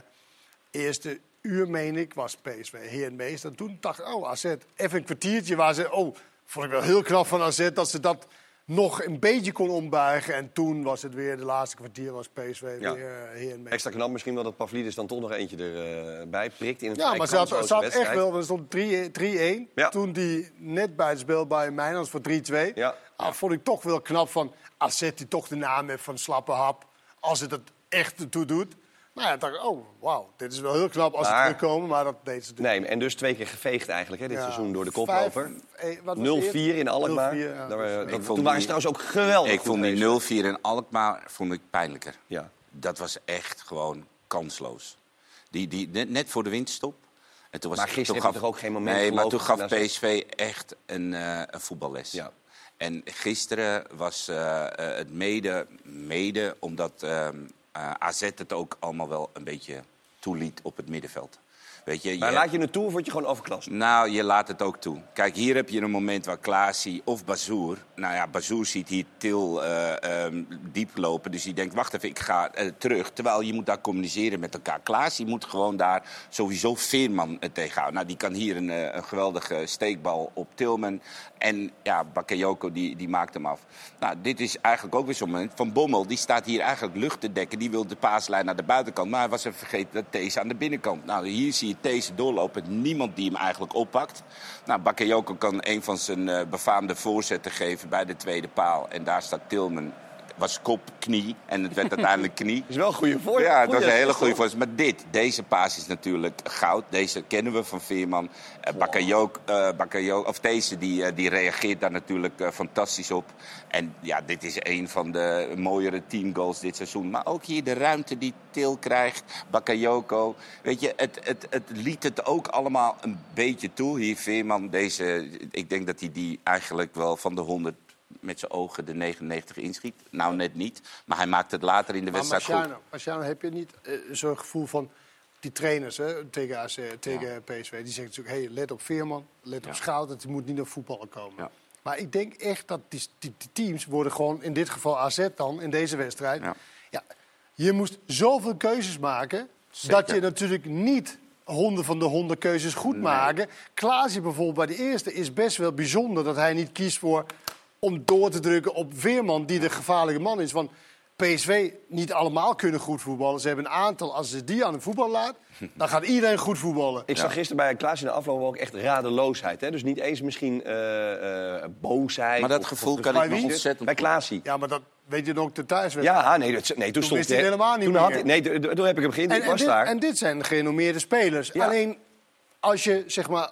eerste uur, meen ik, was P S V heermeester. En toen dacht ik, oh, A Z, even een kwartiertje waar ze... Oh, vond ik wel heel knap van A Z dat ze dat nog een beetje kon ombuigen. En toen was het weer, de laatste kwartier was P S V ja. weer uh, heermeester. Extra knap misschien wel dat Pavlidis dan toch nog eentje erbij uh, prikt in het ja, maar ze had, ze had echt wel, er stond drie een. Ja. Toen die net bij het spel bij Mijnlands voor drie twee. Ja. Nou, vond ik toch wel knap van A Z die toch de naam heeft van slappe hap. Als het het echt ertoe doet. Nou ja, dacht ik, oh, wauw, dit is wel heel knap als maar, ze terugkomen, maar dat deed ze Nee, en dus twee keer geveegd eigenlijk, hè, dit ja, seizoen door de koploper. eh, nul vier in Alkmaar. nul vier, ja. Daar, Ik toen waren ze trouwens ook geweldig. Ik vond die nul vier in Alkmaar vond ik pijnlijker. Ja. Dat was echt gewoon kansloos. Die, die, net, net voor de winterstop. En toen was, maar gisteren toen heb je toch ook geen moment Nee, maar toen gaf naast... P S V echt een, uh, een voetballes. Ja. En gisteren was uh, uh, het mede, mede omdat uh, uh, A Z het ook allemaal wel een beetje toeliet op het middenveld. Weet je, maar je... laat je het toe of word je gewoon overklast? Nou, je laat het ook toe. Kijk, hier heb je een moment waar Klaasie of Bazoer... Nou ja, Bazoer ziet hier Til uh, um, diep lopen. Dus die denkt, wacht even, ik ga uh, terug. Terwijl je moet daar communiceren met elkaar. Klaasie moet gewoon daar sowieso Veerman uh, tegenhouden. Nou, die kan hier een, uh, een geweldige steekbal op Tilman. En ja, Bakayoko, die, die maakt hem af. Nou, dit is eigenlijk ook weer zo'n moment. Van Bommel, die staat hier eigenlijk lucht te dekken. Die wil de paaslijn naar de buitenkant. Maar hij was even vergeten dat Thees aan de binnenkant. Nou, hier zie je Thees doorlopen. Niemand die hem eigenlijk oppakt. Nou, Bakayoko kan een van zijn uh, befaamde voorzetten geven bij de tweede paal. En daar staat Tilman. Was kop, knie en het werd uiteindelijk knie. Dat is wel een goede voor. Ja, dat is een hele goede voorzet. Maar dit, deze paas is natuurlijk goud. Deze kennen we van Veerman. Uh, Bakayoko, uh, Bakayoko, of deze, die, uh, die reageert daar natuurlijk uh, fantastisch op. En ja, dit is een van de mooiere teamgoals dit seizoen. Maar ook hier de ruimte die Til krijgt. Bakayoko. Weet je, het, het, het liet het ook allemaal een beetje toe. Hier Veerman, deze, ik denk dat hij die eigenlijk wel van de honderd... met zijn ogen de negenennegentig inschiet. Nou, net niet. Maar hij maakt het later in de maar wedstrijd Marciano, goed. Marciano, heb je niet uh, zo'n gevoel van... die trainers hè, tegen, A C, tegen ja. P S V, die zeggen natuurlijk... Hey, let op Veerman, let ja. op Schouten, die moet niet naar voetballen komen. Ja. Maar ik denk echt dat die, die, die teams worden gewoon... in dit geval A Z dan, in deze wedstrijd... Ja. Ja, je moest zoveel keuzes maken... Zeker. Dat je natuurlijk niet... honden van de honderd keuzes goed nee. maken. Klaasie bijvoorbeeld bij de eerste is best wel bijzonder... dat hij niet kiest voor... om door te drukken op Veerman, die de gevaarlijke man is. Want P S V, niet allemaal kunnen goed voetballen. Ze hebben een aantal, als ze die aan de voetbal laat... dan gaat iedereen goed voetballen. Ik zag gisteren bij Klaas in de afloop ook echt radeloosheid. Hè? Dus niet eens misschien uh, uh, boosheid. Maar dat of, gevoel of, kan of, ik nog ontzettend... Bij Klaasie. Ja, maar dat weet je nog de thuiswedstrijd. Ja, nee, dat, nee toen, toen stond hij helemaal niet toen meer. Had hij, nee, toen, toen heb ik hem geïnd, ik was dit, daar. En dit zijn gerenommeerde spelers. Ja. Alleen, als je, zeg maar...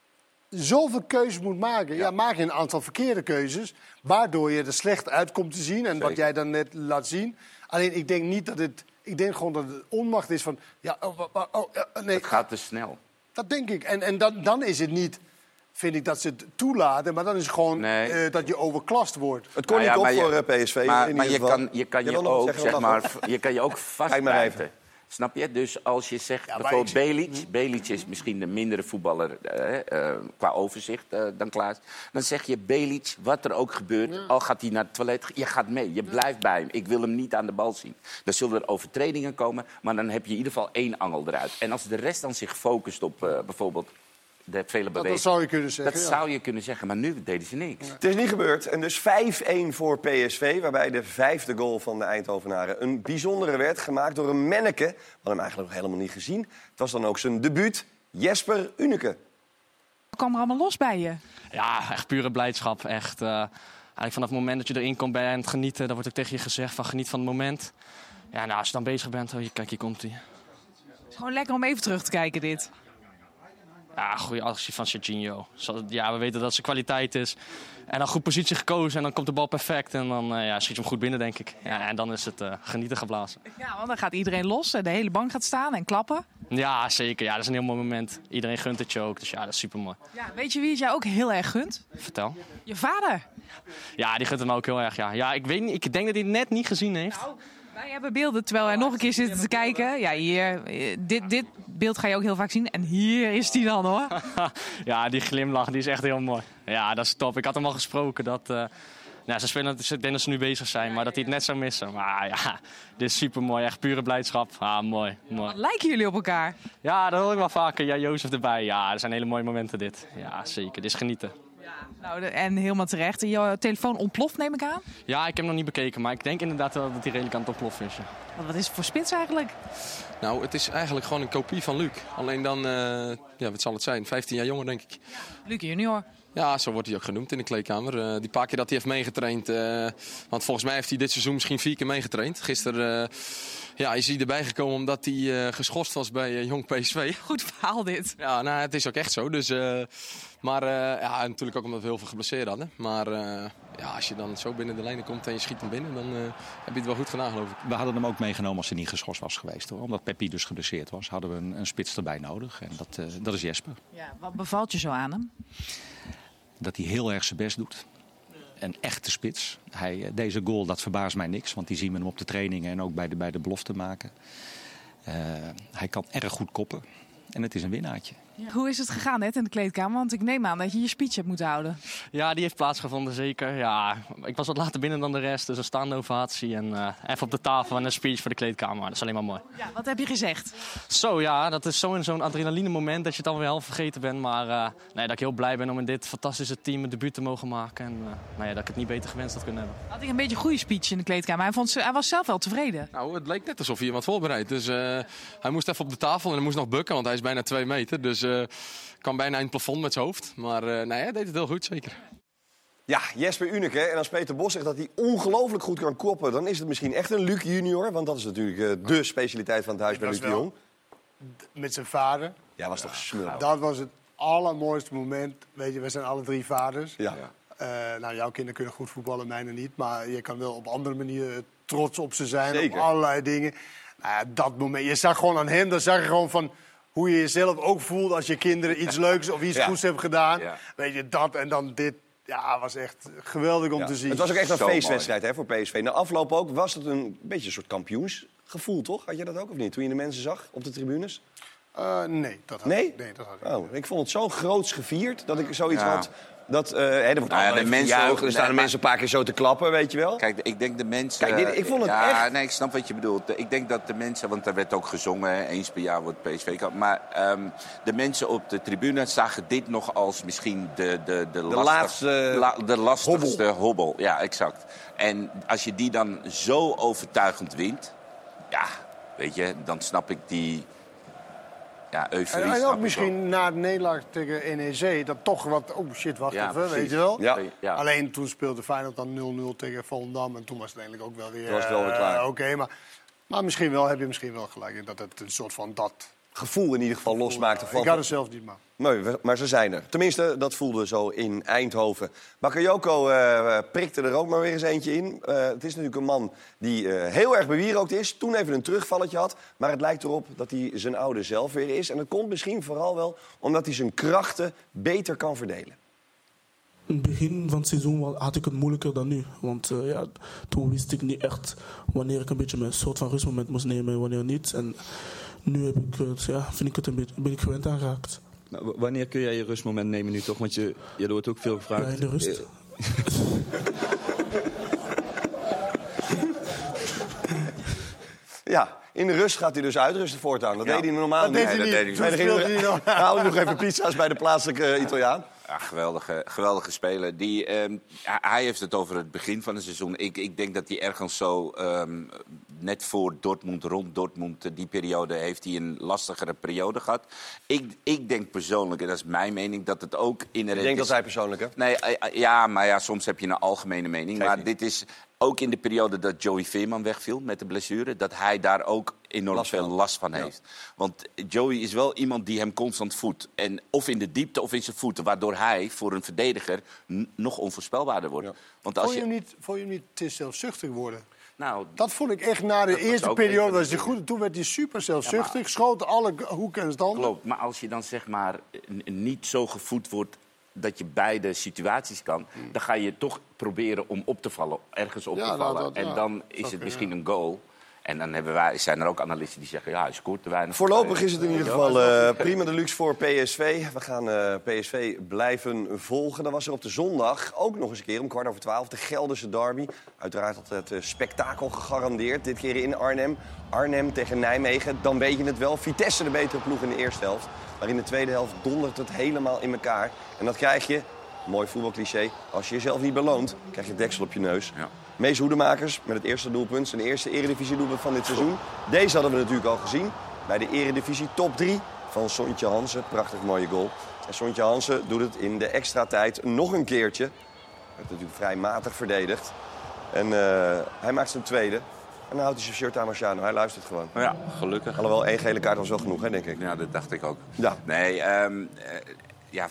zoveel keuzes moet maken, ja. Ja, maak je een aantal verkeerde keuzes... waardoor je er slecht uit komt te zien. En Zeker. Wat jij dan net laat zien. Alleen, ik denk niet dat het... Ik denk gewoon dat het onmacht is van... Ja, oh, oh, oh, nee. Het gaat te snel. Dat denk ik. En, en dan, dan is het niet... vind ik dat ze het toelaten, maar dan is het gewoon nee. uh, dat je overklast wordt. Het kon nou niet ja, op voor je, P S V. Maar, in maar je, geval. kan, je kan je, je ook, zeggen, zeg maar, je kan je ook vastbijten. Snap je? Dus als je zegt, ja, bijvoorbeeld Belic... Belic is misschien de mindere voetballer uh, uh, qua overzicht uh, dan Klaas. Dan zeg je, Belic, wat er ook gebeurt... Ja. al gaat hij naar het toilet, je gaat mee. Je blijft bij hem. Ik wil hem niet aan de bal zien. Dan zullen er overtredingen komen, maar dan heb je in ieder geval één angel eruit. En als de rest dan zich focust op uh, bijvoorbeeld... de vele Dat, bewegingen. dat zou je kunnen zeggen. Dat ja. zou je kunnen zeggen, maar nu deden ze niks. Het is niet gebeurd. En dus vijf-één voor P S V, waarbij de vijfde goal van de Eindhovenaren een bijzondere werd, gemaakt door een manneke. We hadden hem eigenlijk nog helemaal niet gezien. Het was dan ook zijn debuut, Jesper Uneke. Wat kwam er allemaal los bij je? Ja, echt pure blijdschap. Echt, uh, eigenlijk vanaf het moment dat je erin komt ben je aan het genieten. Dan wordt ook tegen je gezegd van geniet van het moment. Ja, nou, als je dan bezig bent, oh, kijk, hier komt hij. Het is gewoon lekker om even terug te kijken, dit. Ja, goede actie van Serginho. Ja, we weten dat zijn kwaliteit is. En dan goed positie gekozen en dan komt de bal perfect. En dan uh, ja, schiet je hem goed binnen, denk ik. Ja, en dan is het uh, genieten geblazen. Ja, want dan gaat iedereen los en de hele bank gaat staan en klappen. Ja, zeker. Ja, dat is een heel mooi moment. Iedereen gunt het je ook, dus ja, dat is supermooi. Ja, weet je wie het jou ook heel erg gunt? Vertel. Je vader. Ja, die gunt het me ook heel erg, ja. Ja, ik weet niet, ik denk dat hij het net niet gezien heeft. Nou, wij hebben beelden terwijl hij nog een keer zit te kijken. Ja, hier, dit, dit beeld ga je ook heel vaak zien. En hier is hij dan, hoor. Ja, die glimlach die is echt heel mooi. Ja, dat is top. Ik had hem al gesproken dat... Uh, nou, ze spelen, ik denk dat ze nu bezig zijn, maar dat hij het net zou missen. Maar ja, dit is super mooi. Echt pure blijdschap. Ah, mooi, mooi. Wat lijken jullie op elkaar? Ja, dat hoor ik wel vaker. Ja, Jozef erbij. Ja, er zijn hele mooie momenten dit. Ja, zeker. Dit is genieten. Nou, de, en helemaal terecht. Je telefoon ontploft, neem ik aan? Ja, ik heb hem nog niet bekeken, maar ik denk inderdaad wel dat hij redelijk aan het ontploffen is. Ja. Wat, wat is het voor spits eigenlijk? Nou, het is eigenlijk gewoon een kopie van Luc. Alleen dan, uh, ja, wat zal het zijn? vijftien jaar jonger, denk ik. Luc junior. Ja, zo wordt hij ook genoemd in de kleedkamer. Uh, die paar keer dat hij heeft meegetraind. Uh, want volgens mij heeft hij dit seizoen misschien vier keer meegetraind. Gisteren uh, ja, is hij erbij gekomen omdat hij uh, geschorst was bij uh, Jong P S V. Goed verhaal dit. Ja, nou, het is ook echt zo. Dus, uh, maar uh, ja, natuurlijk ook omdat we heel veel geblesseerd hadden. Maar uh, ja, als je dan zo binnen de lijnen komt en je schiet hem binnen, dan uh, heb je het wel goed gedaan, geloof ik. We hadden hem ook meegenomen als hij niet geschorst was geweest. Hoor. Omdat Peppi dus geblesseerd was, hadden we een, een spits erbij nodig. En dat, uh, dat is Jesper. Ja, wat bevalt je zo aan hem? Dat hij heel erg zijn best doet. Een echte spits. Hij, deze goal, dat verbaast mij niks. Want die zien we hem op de trainingen en ook bij de, bij de belofte maken. Uh, hij kan erg goed koppen. En het is een winnaartje. Ja. Hoe is het gegaan net in de kleedkamer? Want ik neem aan dat je je speech hebt moeten houden. Ja, die heeft plaatsgevonden, zeker. Ja, ik was wat later binnen dan de rest. Dus een staande ovatie en uh, even op de tafel en een speech voor de kleedkamer. Dat is alleen maar mooi. Ja, wat heb je gezegd? Zo, ja, dat is zo zo'n adrenaline moment dat je het alweer half vergeten bent. Maar uh, nee, dat ik heel blij ben om in dit fantastische team een debuut te mogen maken. En uh, nou ja, dat ik het niet beter gewenst had kunnen hebben. Had ik een beetje een goede speech in de kleedkamer. Hij, vond, hij was zelf wel tevreden. Nou, het leek net alsof hij iemand voorbereid. Dus uh, hij moest even op de tafel en hij moest nog bukken, want hij is bijna twee meter. Dus uh, kwam bijna in het plafond met zijn hoofd. Maar uh, nou ja, hij deed het heel goed, zeker. Ja, Jesper Uneke. En als Peter Bos zegt dat hij ongelooflijk goed kan koppen, dan is het misschien echt een Luc junior. Want dat is natuurlijk uh, de specialiteit van het huis bij Luc de Jong. Met zijn vader. Ja, was toch smullig. Dat was het allermooiste moment. Weet je, we zijn alle drie vaders. Ja. Uh, nou, jouw kinderen kunnen goed voetballen, mijne niet. Maar je kan wel op andere manieren trots op ze zijn. Zeker. Op allerlei dingen. Nou ja, dat moment. Je zag gewoon aan hem, dan zag je gewoon van hoe je jezelf ook voelt als je kinderen iets leuks of iets ja. goeds hebben gedaan. Ja. Weet je, dat en dan dit. Ja, was echt geweldig om Ja. te zien. Het was ook echt een Zo feestwedstrijd hè, voor P S V. Na afloop ook was het een beetje een soort kampioensgevoel, toch? Had je dat ook of niet? Toen je de mensen zag op de tribunes? Uh, nee, dat had Nee? ik, nee, dat had ik. Oh, ik vond het zo groots gevierd dat ik zoiets Ja. had. Dat, uh, hè, er wordt Nou ja, allemaal de mensen gejuicht, ook- er staan nee, de maar- mensen een paar keer zo te klappen, weet je wel. Kijk, ik denk de mensen... Kijk, dit- ik vond het ja, echt- Nee, ik snap wat je bedoelt. Ik denk dat de mensen, want er werd ook gezongen, hè, eens per jaar wordt P S V kampioen. Maar um, de mensen op de tribune zagen dit nog als misschien de, de, de, lastig- laatste la, de lastigste hobbel. hobbel. Ja, exact. En als je die dan zo overtuigend wint, ja, weet je, dan snap ik die... Ja, euforie. En, en snap ook ik misschien na de nederlaag tegen N E C, dat toch wat... Oh shit, wacht Ja, even, precies. weet je wel? Ja. Ja. Alleen toen speelde Feyenoord dan nul nul tegen Volendam. En toen was het eigenlijk ook wel weer... Toen was het wel weer eh, klaar. Oké, maar, maar misschien wel, heb je misschien wel gelijk in dat het een soort van dat... Gevoel in ieder geval losmaakte van... Ik had het zelf niet, maar... Nee, we- maar ze zijn er. Tenminste, dat voelden we zo in Eindhoven. Bakayoko uh, prikte er ook maar weer eens eentje in. Uh, het is natuurlijk een man die uh, heel erg bewierookt is. Toen even een terugvalletje had. Maar het lijkt erop dat hij zijn oude zelf weer is. En dat komt misschien vooral wel omdat hij zijn krachten beter kan verdelen. In het begin van het seizoen wa- had ik het moeilijker dan nu. Want uh, ja, toen wist ik niet echt wanneer ik een beetje mijn soort van rustmoment moest nemen en wanneer niet. En nu heb ik het, ja, vind ik het een beetje, ben ik gewend aan geraakt. Nou, w- wanneer kun jij je rustmoment nemen nu toch? Want je, je wordt ook veel gevraagd. Ja, in de rust. Eh, Ja, in de rust gaat hij dus uitrusten voortaan. Dat Ja. deed hij normaal Dat niet. deed hij Nee, dat niet. deed hij Toen Nee, speelde hij nog. Haal nog even pizza's bij de plaatselijke Italiaan. Ja, geweldige, geweldige speler. Die, ehm, hij- hij heeft het over het begin van het seizoen. Ik, ik denk dat hij ergens zo, ehm, net voor Dortmund, rond Dortmund, die periode, heeft hij een lastigere periode gehad. Ik, ik denk persoonlijk, en dat is mijn mening, dat het ook inherent Ik denk is... dat hij persoonlijk, hè? Nee, eh, ja, maar ja, soms heb je een algemene mening. Geeft maar niet. dit is ook in de periode dat Joey Veerman wegviel met de blessure, dat hij daar ook enorm Last veel van. last van Ja. heeft. Want Joey is wel iemand die hem constant voedt. En of in de diepte of in zijn voeten. Waardoor hij voor een verdediger n- nog onvoorspelbaarder wordt. Want als Vond je je... hem niet, vond je hem niet te zelfzuchtig worden? Nou, Dat vond ik echt na de Dat was eerste ook een periode. van de Was hij dingen. goed. Toen werd hij super zelfzuchtig. Ja, maar- Schoot alle hoeken en standen. Klopt, maar als je dan zeg maar n- niet zo gevoed wordt dat je beide situaties kan, dan ga je toch proberen om op te vallen, ergens op Ja, te nou, vallen. dat- en ja. dan is Oké, het misschien ja. een goal. En dan hebben wij, zijn er ook analisten die zeggen, ja, hij scoort te weinig. Voorlopig is het in ieder Ja, geval dat is eh, wel- prima de luxe voor P S V. We gaan eh, P S V blijven volgen. Dan was er op de zondag ook nog eens een keer om kwart over twaalf de Gelderse derby. Uiteraard had het eh, spektakel gegarandeerd. Dit keer in Arnhem. Arnhem tegen Nijmegen. Dan weet je het wel. Vitesse de betere ploeg in de eerste helft. Maar in de tweede helft dondert het helemaal in elkaar. En dat krijg je, mooi voetbalcliché, als je jezelf niet beloont, krijg je deksel op je neus. Ja. Mees Hoedemakers met het eerste doelpunt. Zijn eerste eredivisie-doelpunt van dit seizoen. Deze hadden we natuurlijk al gezien bij de eredivisie top drie van Sontje Hansen. Prachtig mooie goal. En Sontje Hansen doet het in de extra tijd nog een keertje. Werd natuurlijk vrij matig verdedigd. En uh, hij maakt zijn tweede. En dan houdt hij zijn shirt aan Marciano. Hij luistert gewoon. Ja, gelukkig. Alhoewel, één gele kaart was wel genoeg, hè, denk ik. Ja, dat dacht ik ook. Ja. Nee, ehm, eh, ja,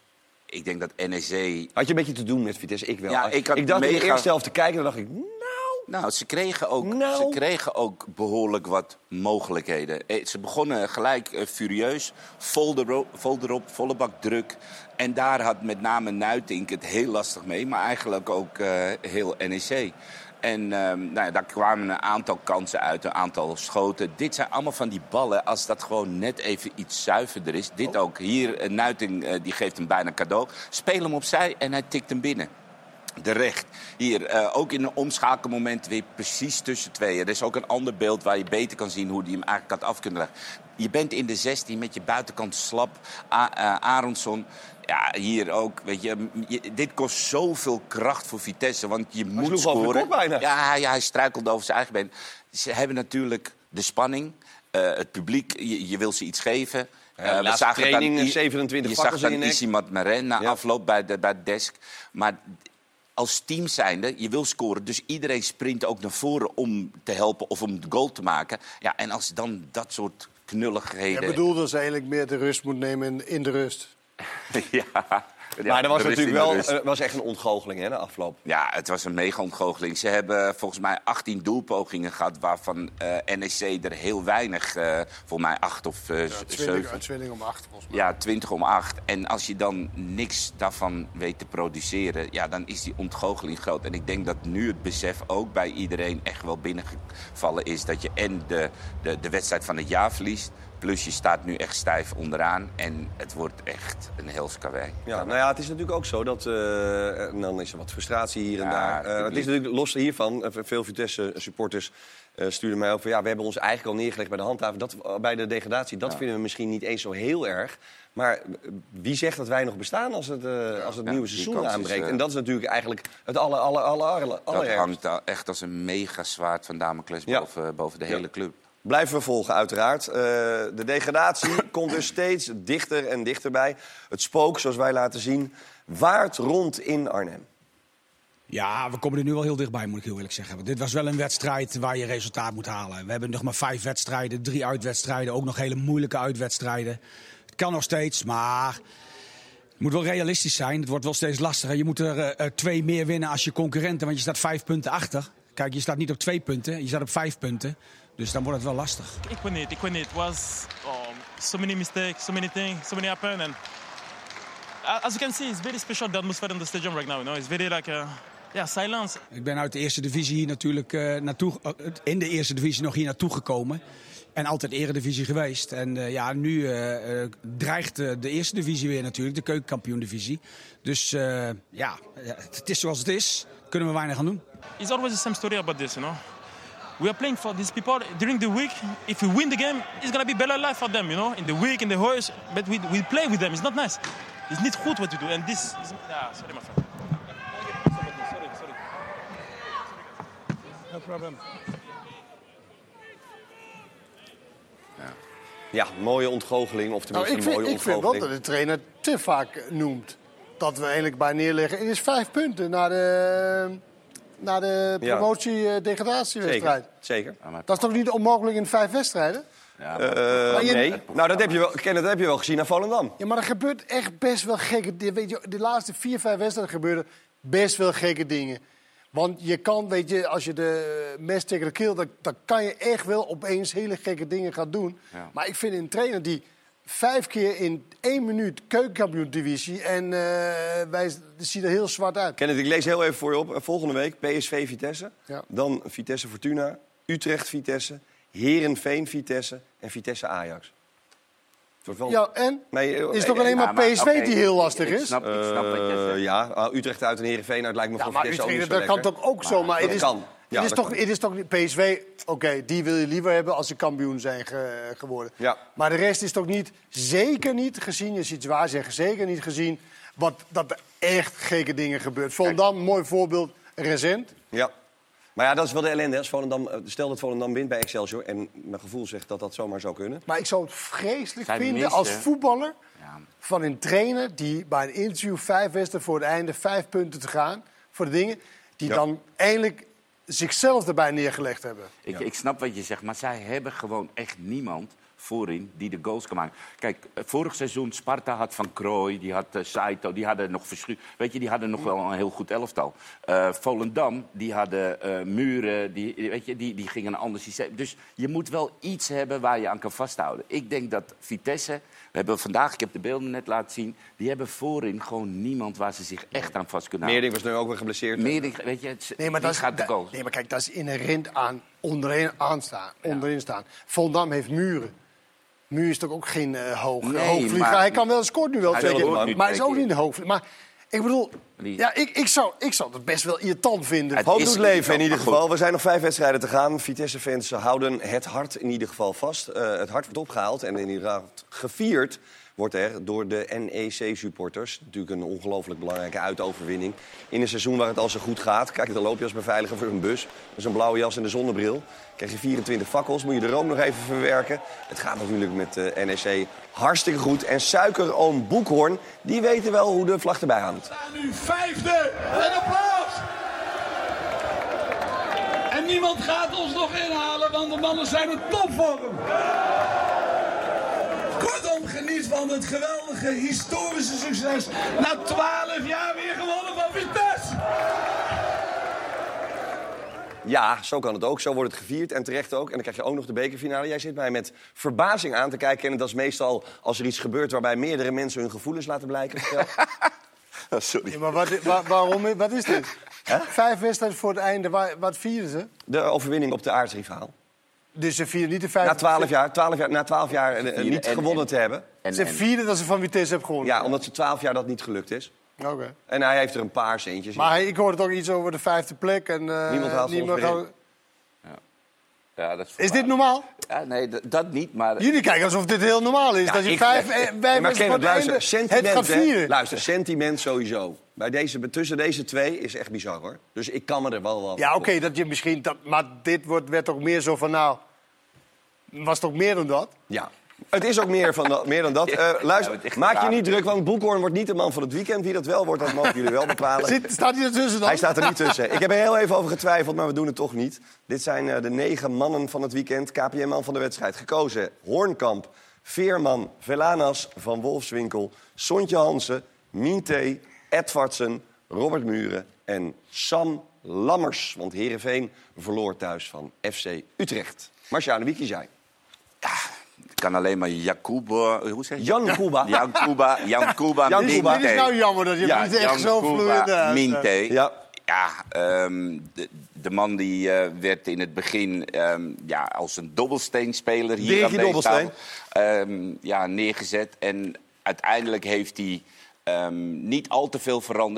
ik denk dat N E C... Had je een beetje te doen met Vitesse? Ik wel. Ja, ik had ik dacht in mega- de eerste helft te kijken en dan dacht ik... Nou, ze kregen, ook, Nou. ze kregen ook behoorlijk wat mogelijkheden. Eh, Ze begonnen gelijk eh, furieus, vol erop, vol erop, volle bak druk. En daar had met name Nuitink het heel lastig mee, maar eigenlijk ook eh, heel N E C. En ehm, nou ja, daar kwamen een aantal kansen uit, een aantal schoten. Dit zijn allemaal van die ballen, als dat gewoon net even iets zuiverder is. Dit ook. Hier, eh, Nuitink eh, die geeft hem bijna cadeau. Speel hem opzij en hij tikt hem binnen. De recht. Hier, uh, ook in een omschakelmoment weer precies tussen tweeën. Er is ook een ander beeld waar je beter kan zien hoe hij hem eigenlijk had af kunnen leggen. Je bent in de zestien met je buitenkant slap. A- uh, Aronsson. Ja, hier ook. Weet je, je, dit kost zoveel kracht voor Vitesse. Want je moet sloeg over de scoren. kop bijna. Ja, hij, hij struikelde over zijn eigen been. Ze hebben natuurlijk de spanning. Uh, het publiek, je, je wil ze iets geven. Ja, de laatste training, dan, zevenentwintig je fakkels zag in dan je nek. Isimat Maren na Ja. afloop bij de, bij de desk. Maar als team zijnde, je wil scoren. Dus iedereen sprint ook naar voren om te helpen of om de goal te maken. Ja, en als dan dat soort knulligheden... Je bedoelt dat ze eigenlijk meer de rust moet nemen in, in de rust. ja, Maar er was de rust natuurlijk in de wel rust. er was echt een ontgoocheling, hè, de afloop. Ja, het was een mega-ontgoocheling. Ze hebben volgens mij achttien doelpogingen gehad, waarvan uh, N E C er heel weinig, uh, volgens mij acht of uh, Ja, zeven. twintig om acht volgens mij. Ja, twintig om acht. En als je dan niks daarvan weet te produceren, ja, dan is die ontgoocheling groot. En ik denk dat nu het besef ook bij iedereen echt wel binnengevallen is dat je en de, de, de wedstrijd van het jaar verliest, plus je staat nu echt stijf onderaan en het wordt echt een heel skawei. Ja, nou ja, het is natuurlijk ook zo dat... Uh, en dan is er wat frustratie hier en Ja, daar. Uh, het publiek. is natuurlijk los hiervan. Uh, veel Vitesse-supporters uh, stuurden mij ook van... ja, we hebben ons eigenlijk al neergelegd bij de handhaven. Dat, uh, bij de degradatie, dat Ja. vinden we misschien niet eens zo heel erg. Maar uh, wie zegt dat wij nog bestaan als het, uh, als het Ja, nieuwe die seizoen kans is, aanbreekt? uh, En dat is natuurlijk eigenlijk het aller, aller, aller, aller, Dat allerergste. hangt al echt als een mega zwaard van Damocles Ja. boven, boven de Ja. hele club. Blijven we volgen, uiteraard. Uh, de degradatie komt er steeds dichter en dichterbij. Het spook, zoals wij laten zien, waart rond in Arnhem. Ja, we komen er nu wel heel dichtbij, moet ik heel eerlijk zeggen. Want dit was wel een wedstrijd waar je resultaat moet halen. We hebben nog maar vijf wedstrijden, drie uitwedstrijden. Ook nog hele moeilijke uitwedstrijden. Het kan nog steeds, maar het moet wel realistisch zijn. Het wordt wel steeds lastiger. Je moet er uh, twee meer winnen als je concurrenten, want je staat vijf punten achter. Kijk, je staat niet op twee punten, je staat op vijf punten. Dus dan wordt het wel lastig. Ik weet niet, ik weet niet. It was um, so many mistakes, so many things, so many happen. And as you can see, it's very special the atmosphere in the stadium right now. You know, it's very like a, yeah, silence. Ik ben uit de eerste divisie hier natuurlijk uh, naartoe, uh, in de eerste divisie nog hier naartoe gekomen. En altijd eredivisie geweest. En uh, ja, nu uh, uh, dreigt uh, de eerste divisie weer natuurlijk, de keukenkampioen-divisie. Dus uh, ja, het is zoals het is. Kunnen we weinig aan doen. It's always the same story about this, you know. we are playing for these people during the week. If we win the game, it's gonna be better life for them, you know. In the week, in the horse, but we we play with them. It's not nice. It's not good what we do. And this, is, ah, sorry, my friend. Sorry, sorry. No problem. Ja, mooie ontgoocheling, of tenminste nou, ik een mooie vind, ik vind ontgoocheling. wel dat de trainer te vaak noemt dat we eigenlijk bij neerleggen. Het is vijf punten naar de, naar de promotie-degradatiewedstrijd. Zeker, zeker. Dat is toch niet onmogelijk in vijf wedstrijden? Ja, maar... uh, je... Nee, nou dat heb je wel, Kenneth, dat heb je wel gezien naar Volendam. Ja, maar er gebeurt echt best wel gekke dingen. Weet je, de laatste vier, vijf wedstrijden gebeuren best wel gekke dingen. Want je kan, weet je, als je de mes tegen de keel... Dan, dan kan je echt wel opeens hele gekke dingen gaan doen. Ja. Maar ik vind een trainer die vijf keer in één minuut keukenkampioen-divisie... en uh, wij zien er heel zwart uit. Kenneth, ik lees heel even voor je op. Volgende week P S V Vitesse. Ja. Dan Vitesse Fortuna, Utrecht Vitesse, Heerenveen Vitesse en Vitesse Ajax. Wel... Ja, en? Nee, is het toch alleen maar P S V okay. die heel lastig is? Ik snap, ik snap wat je zegt. Uh, ja, Utrecht uit en Heerenveen uit lijkt me ja, voor maar Vitesse ook Utrecht, niet zo dat kan toch ook zo, maar het is, kan. Ja, het, is toch, het is toch P S V, oké, okay, die wil je liever hebben als ze kampioen zijn ge, geworden. Ja. Maar de rest is toch niet, zeker niet gezien, je ziet het waar zeggen, zeker niet gezien... Wat, dat er echt gekke dingen gebeuren. Volendam, mooi voorbeeld, recent. Ja. Maar ja, dat is wel de ellende. Als Volendam, stel dat Volendam wint bij Excelsior... en mijn gevoel zegt dat dat zomaar zou kunnen. Maar ik zou het vreselijk Zijn vinden misten. als voetballer... Ja. van een trainer die bij een interview vijf wedstrijden voor het einde... vijf punten te gaan voor de dingen... die ja. dan eindelijk zichzelf erbij neergelegd hebben. Ik, Ja. ik snap wat je zegt, maar zij hebben gewoon echt niemand... voorin die de goals kan maken. Kijk, vorig seizoen Sparta had Van Krooi, die had uh, Saito, die hadden nog verschu... Weet je, die hadden nog wel een heel goed elftal. Uh, Volendam, die hadden uh, Muren, die, weet je, die, die gingen een ander systeem. Dus je moet wel iets hebben waar je aan kan vasthouden. Ik denk dat Vitesse, we hebben vandaag, ik heb de beelden net laten zien... die hebben voorin gewoon niemand waar ze zich echt aan vast kunnen houden. Meerding was nu ook weer geblesseerd. Meerding, weet je, het, Nee, maar dat is, gaat de goal. nee, maar kijk, dat is inherent aan onderin, aanstaan, onderin staan. Volendam heeft Muren. Muur is toch ook geen uh, hoog, nee, hoogvlieger. Maar, hij kan wel, scoort nu wel twee keer, maar hij is ook keer. niet de hoogvlieger. Maar ik bedoel, ja, ik, ik, zou, ik zou het best wel irritant vinden. Hoop doet leven in ieder geval. We zijn nog vijf wedstrijden te gaan. Vitesse-fans houden het hart in ieder geval vast. Uh, het hart wordt opgehaald en inderdaad gevierd wordt er door de N E C-supporters. Natuurlijk een ongelooflijk belangrijke uitoverwinning. In een seizoen waar het al zo goed gaat. Kijk, dan loop je als beveiliger voor een bus. Met zo'n blauwe jas en een zonnebril. Krijg je vierentwintig fakkels, moet je de room nog even verwerken. Het gaat natuurlijk met de N E C hartstikke goed. En suikeroom Boekhoorn, die weten wel hoe de vlag erbij hangt. We staan nu vijfde. Een applaus! En niemand gaat ons nog inhalen, want de mannen zijn in topvorm. Kortom, geniet van het geweldige historische succes. Na twaalf jaar weer gewonnen van Vitesse. Ja, zo kan het ook. Zo wordt het gevierd en terecht ook. En dan krijg je ook nog de bekerfinale. Jij zit mij met verbazing aan te kijken. En dat is meestal als er iets gebeurt waarbij meerdere mensen hun gevoelens laten blijken. Oh, sorry. Ja, maar wat, waar, waarom, wat is dit? Huh? Vijf wedstrijden voor het einde, waar, wat vieren ze? De overwinning op de aardsrivaal. Dus ze vieren niet de vijf... Na twaalf jaar, twaalf jaar, na twaalf jaar uh, niet en, gewonnen en, te hebben. En, ze vieren dat ze van Vitesse hebben gewonnen? Ja, omdat ze twaalf jaar dat niet gelukt is. Oké. Okay. En hij heeft er een paar centjes in. Maar hij, ik hoorde toch iets over de vijfde plek. En, uh, niemand haalt niemand gaat... ja. Ja, dat is, is dit normaal? Ja, nee, d- dat niet, maar... Jullie kijken alsof dit heel normaal is. Ja, dat je ik, vijf... Eh, ja, maar Kenneth, luister, sentiment, het gaat vieren. Hè, luister, sentiment sowieso. Bij deze, tussen deze twee is echt bizar, hoor. Dus ik kan me er wel wel... Ja, oké, okay, dat je misschien... Dat, maar dit wordt, werd toch meer zo van, nou... Was toch meer dan dat? Ja. Het is ook meer, van dat, meer dan dat. Uh, luister, ja, maak je niet druk, want Boekhoorn wordt niet de man van het weekend. Wie dat wel wordt, dat mogen jullie wel bepalen. Zit, staat hij ertussen dan? Hij staat er niet tussen. Ik heb er heel even over getwijfeld, maar we doen het toch niet. Dit zijn uh, de negen mannen van het weekend. K P N-man van de wedstrijd. Gekozen Hoornkamp, Veerman, Velanas, Van Wolfswinkel, Sontje Hansen, Minte, Edvardsen, Robert Muren en Sam Lammers. Want Heerenveen verloor thuis van F C Utrecht. Marciano, wie kies jij? Ja, ik kan alleen maar Jakuba... Hoe zeg je? Jan Kuba. Jan Kuba. Jan Kuba. Jan Kuba. Dit is nou jammer dat je ja, niet echt zo vloeiend... Minte. Ja. Ja, um, de, de man die uh, werd in het begin um, ja, als een dobbelsteenspeler hier Dirkie aan deze Dobbelsteen. tafel um, ja, neergezet. En uiteindelijk heeft hij um, niet al te veel veranderd.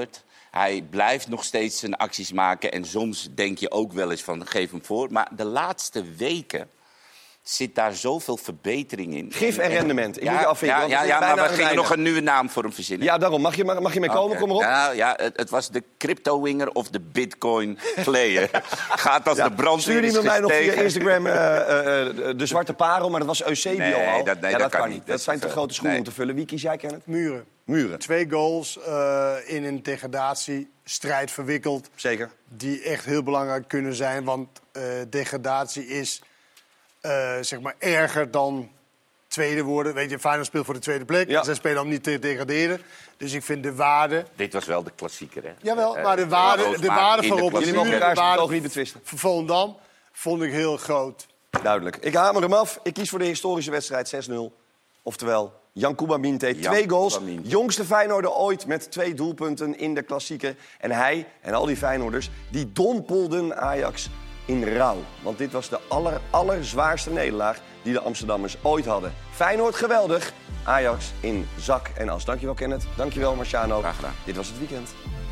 Hij blijft nog steeds zijn acties maken. En soms denk je ook wel eens van, geef hem voor. Maar de laatste weken zit daar zoveel verbetering in. Gif en, en rendement. Ik ja, moet je afvinken. Ja, ja, ja maar we gingen nog een nieuwe naam voor hem verzinnen. Ja, daarom. Mag je, mag je mee komen? Okay. Kom maar op. Ja, ja het, het was de crypto-winger of de bitcoin-player. Gaat als ja, de brand. Stuur die met mij nog via Instagram uh, uh, uh, de zwarte parel, maar dat was Eusebio nee, al. Dat, nee, ja, dat, dat kan niet. niet. Dat, dat zijn te grote schoenen nee. om te vullen. Wie kies jij, Kenneth? Muren. Muren. Twee goals uh, in een degradatiestrijd verwikkeld. Zeker. Die echt heel belangrijk kunnen zijn, want uh, degradatie is uh, zeg maar erger dan tweede worden. Weet je, Feyenoord speelt voor de tweede plek. Ja. Zij spelen om niet te degraderen. Dus ik vind de waarde... Dit was wel de klassieker, hè? Jawel, maar de waarde, uh, de waarde van Robert Jullie mogen elkaar toch niet betwisten. Van Volendam vond ik heel groot. Duidelijk. Ik hamer hem af. Ik kies voor de historische wedstrijd zes nul. Oftewel, Yankuba Minteh, twee goals. Jongste Feyenoorder ooit met twee doelpunten in de klassieker. En hij en al die Feyenoorders, die dompelden Ajax in rouw. Want dit was de aller, allerzwaarste nederlaag die de Amsterdammers ooit hadden. Feyenoord geweldig, Ajax in zak en as. Dankjewel Kenneth, dankjewel Marciano. Graag gedaan. Dit was het weekend.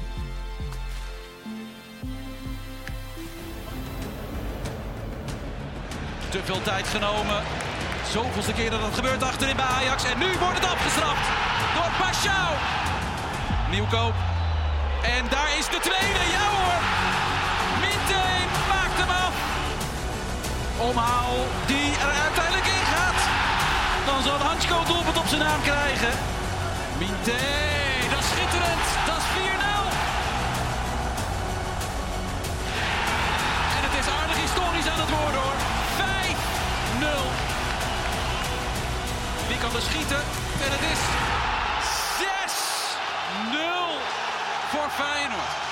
Te veel tijd genomen. Zoveelste keer dat het gebeurt achterin bij Ajax. En nu wordt het afgestraft door Paschal. Nieuwkoop. En daar is de tweede. Ja hoor. Minteh maakt hem af. Omhaal die er uiteindelijk in gaat. Dan zal Hansko het doelpunt op zijn naam krijgen. Minteh, dat is schitterend. Dat is vier nul. En het is aardig historisch aan het worden hoor. vijf nul. Wie kan er schieten? En het is zes nul voor Feyenoord.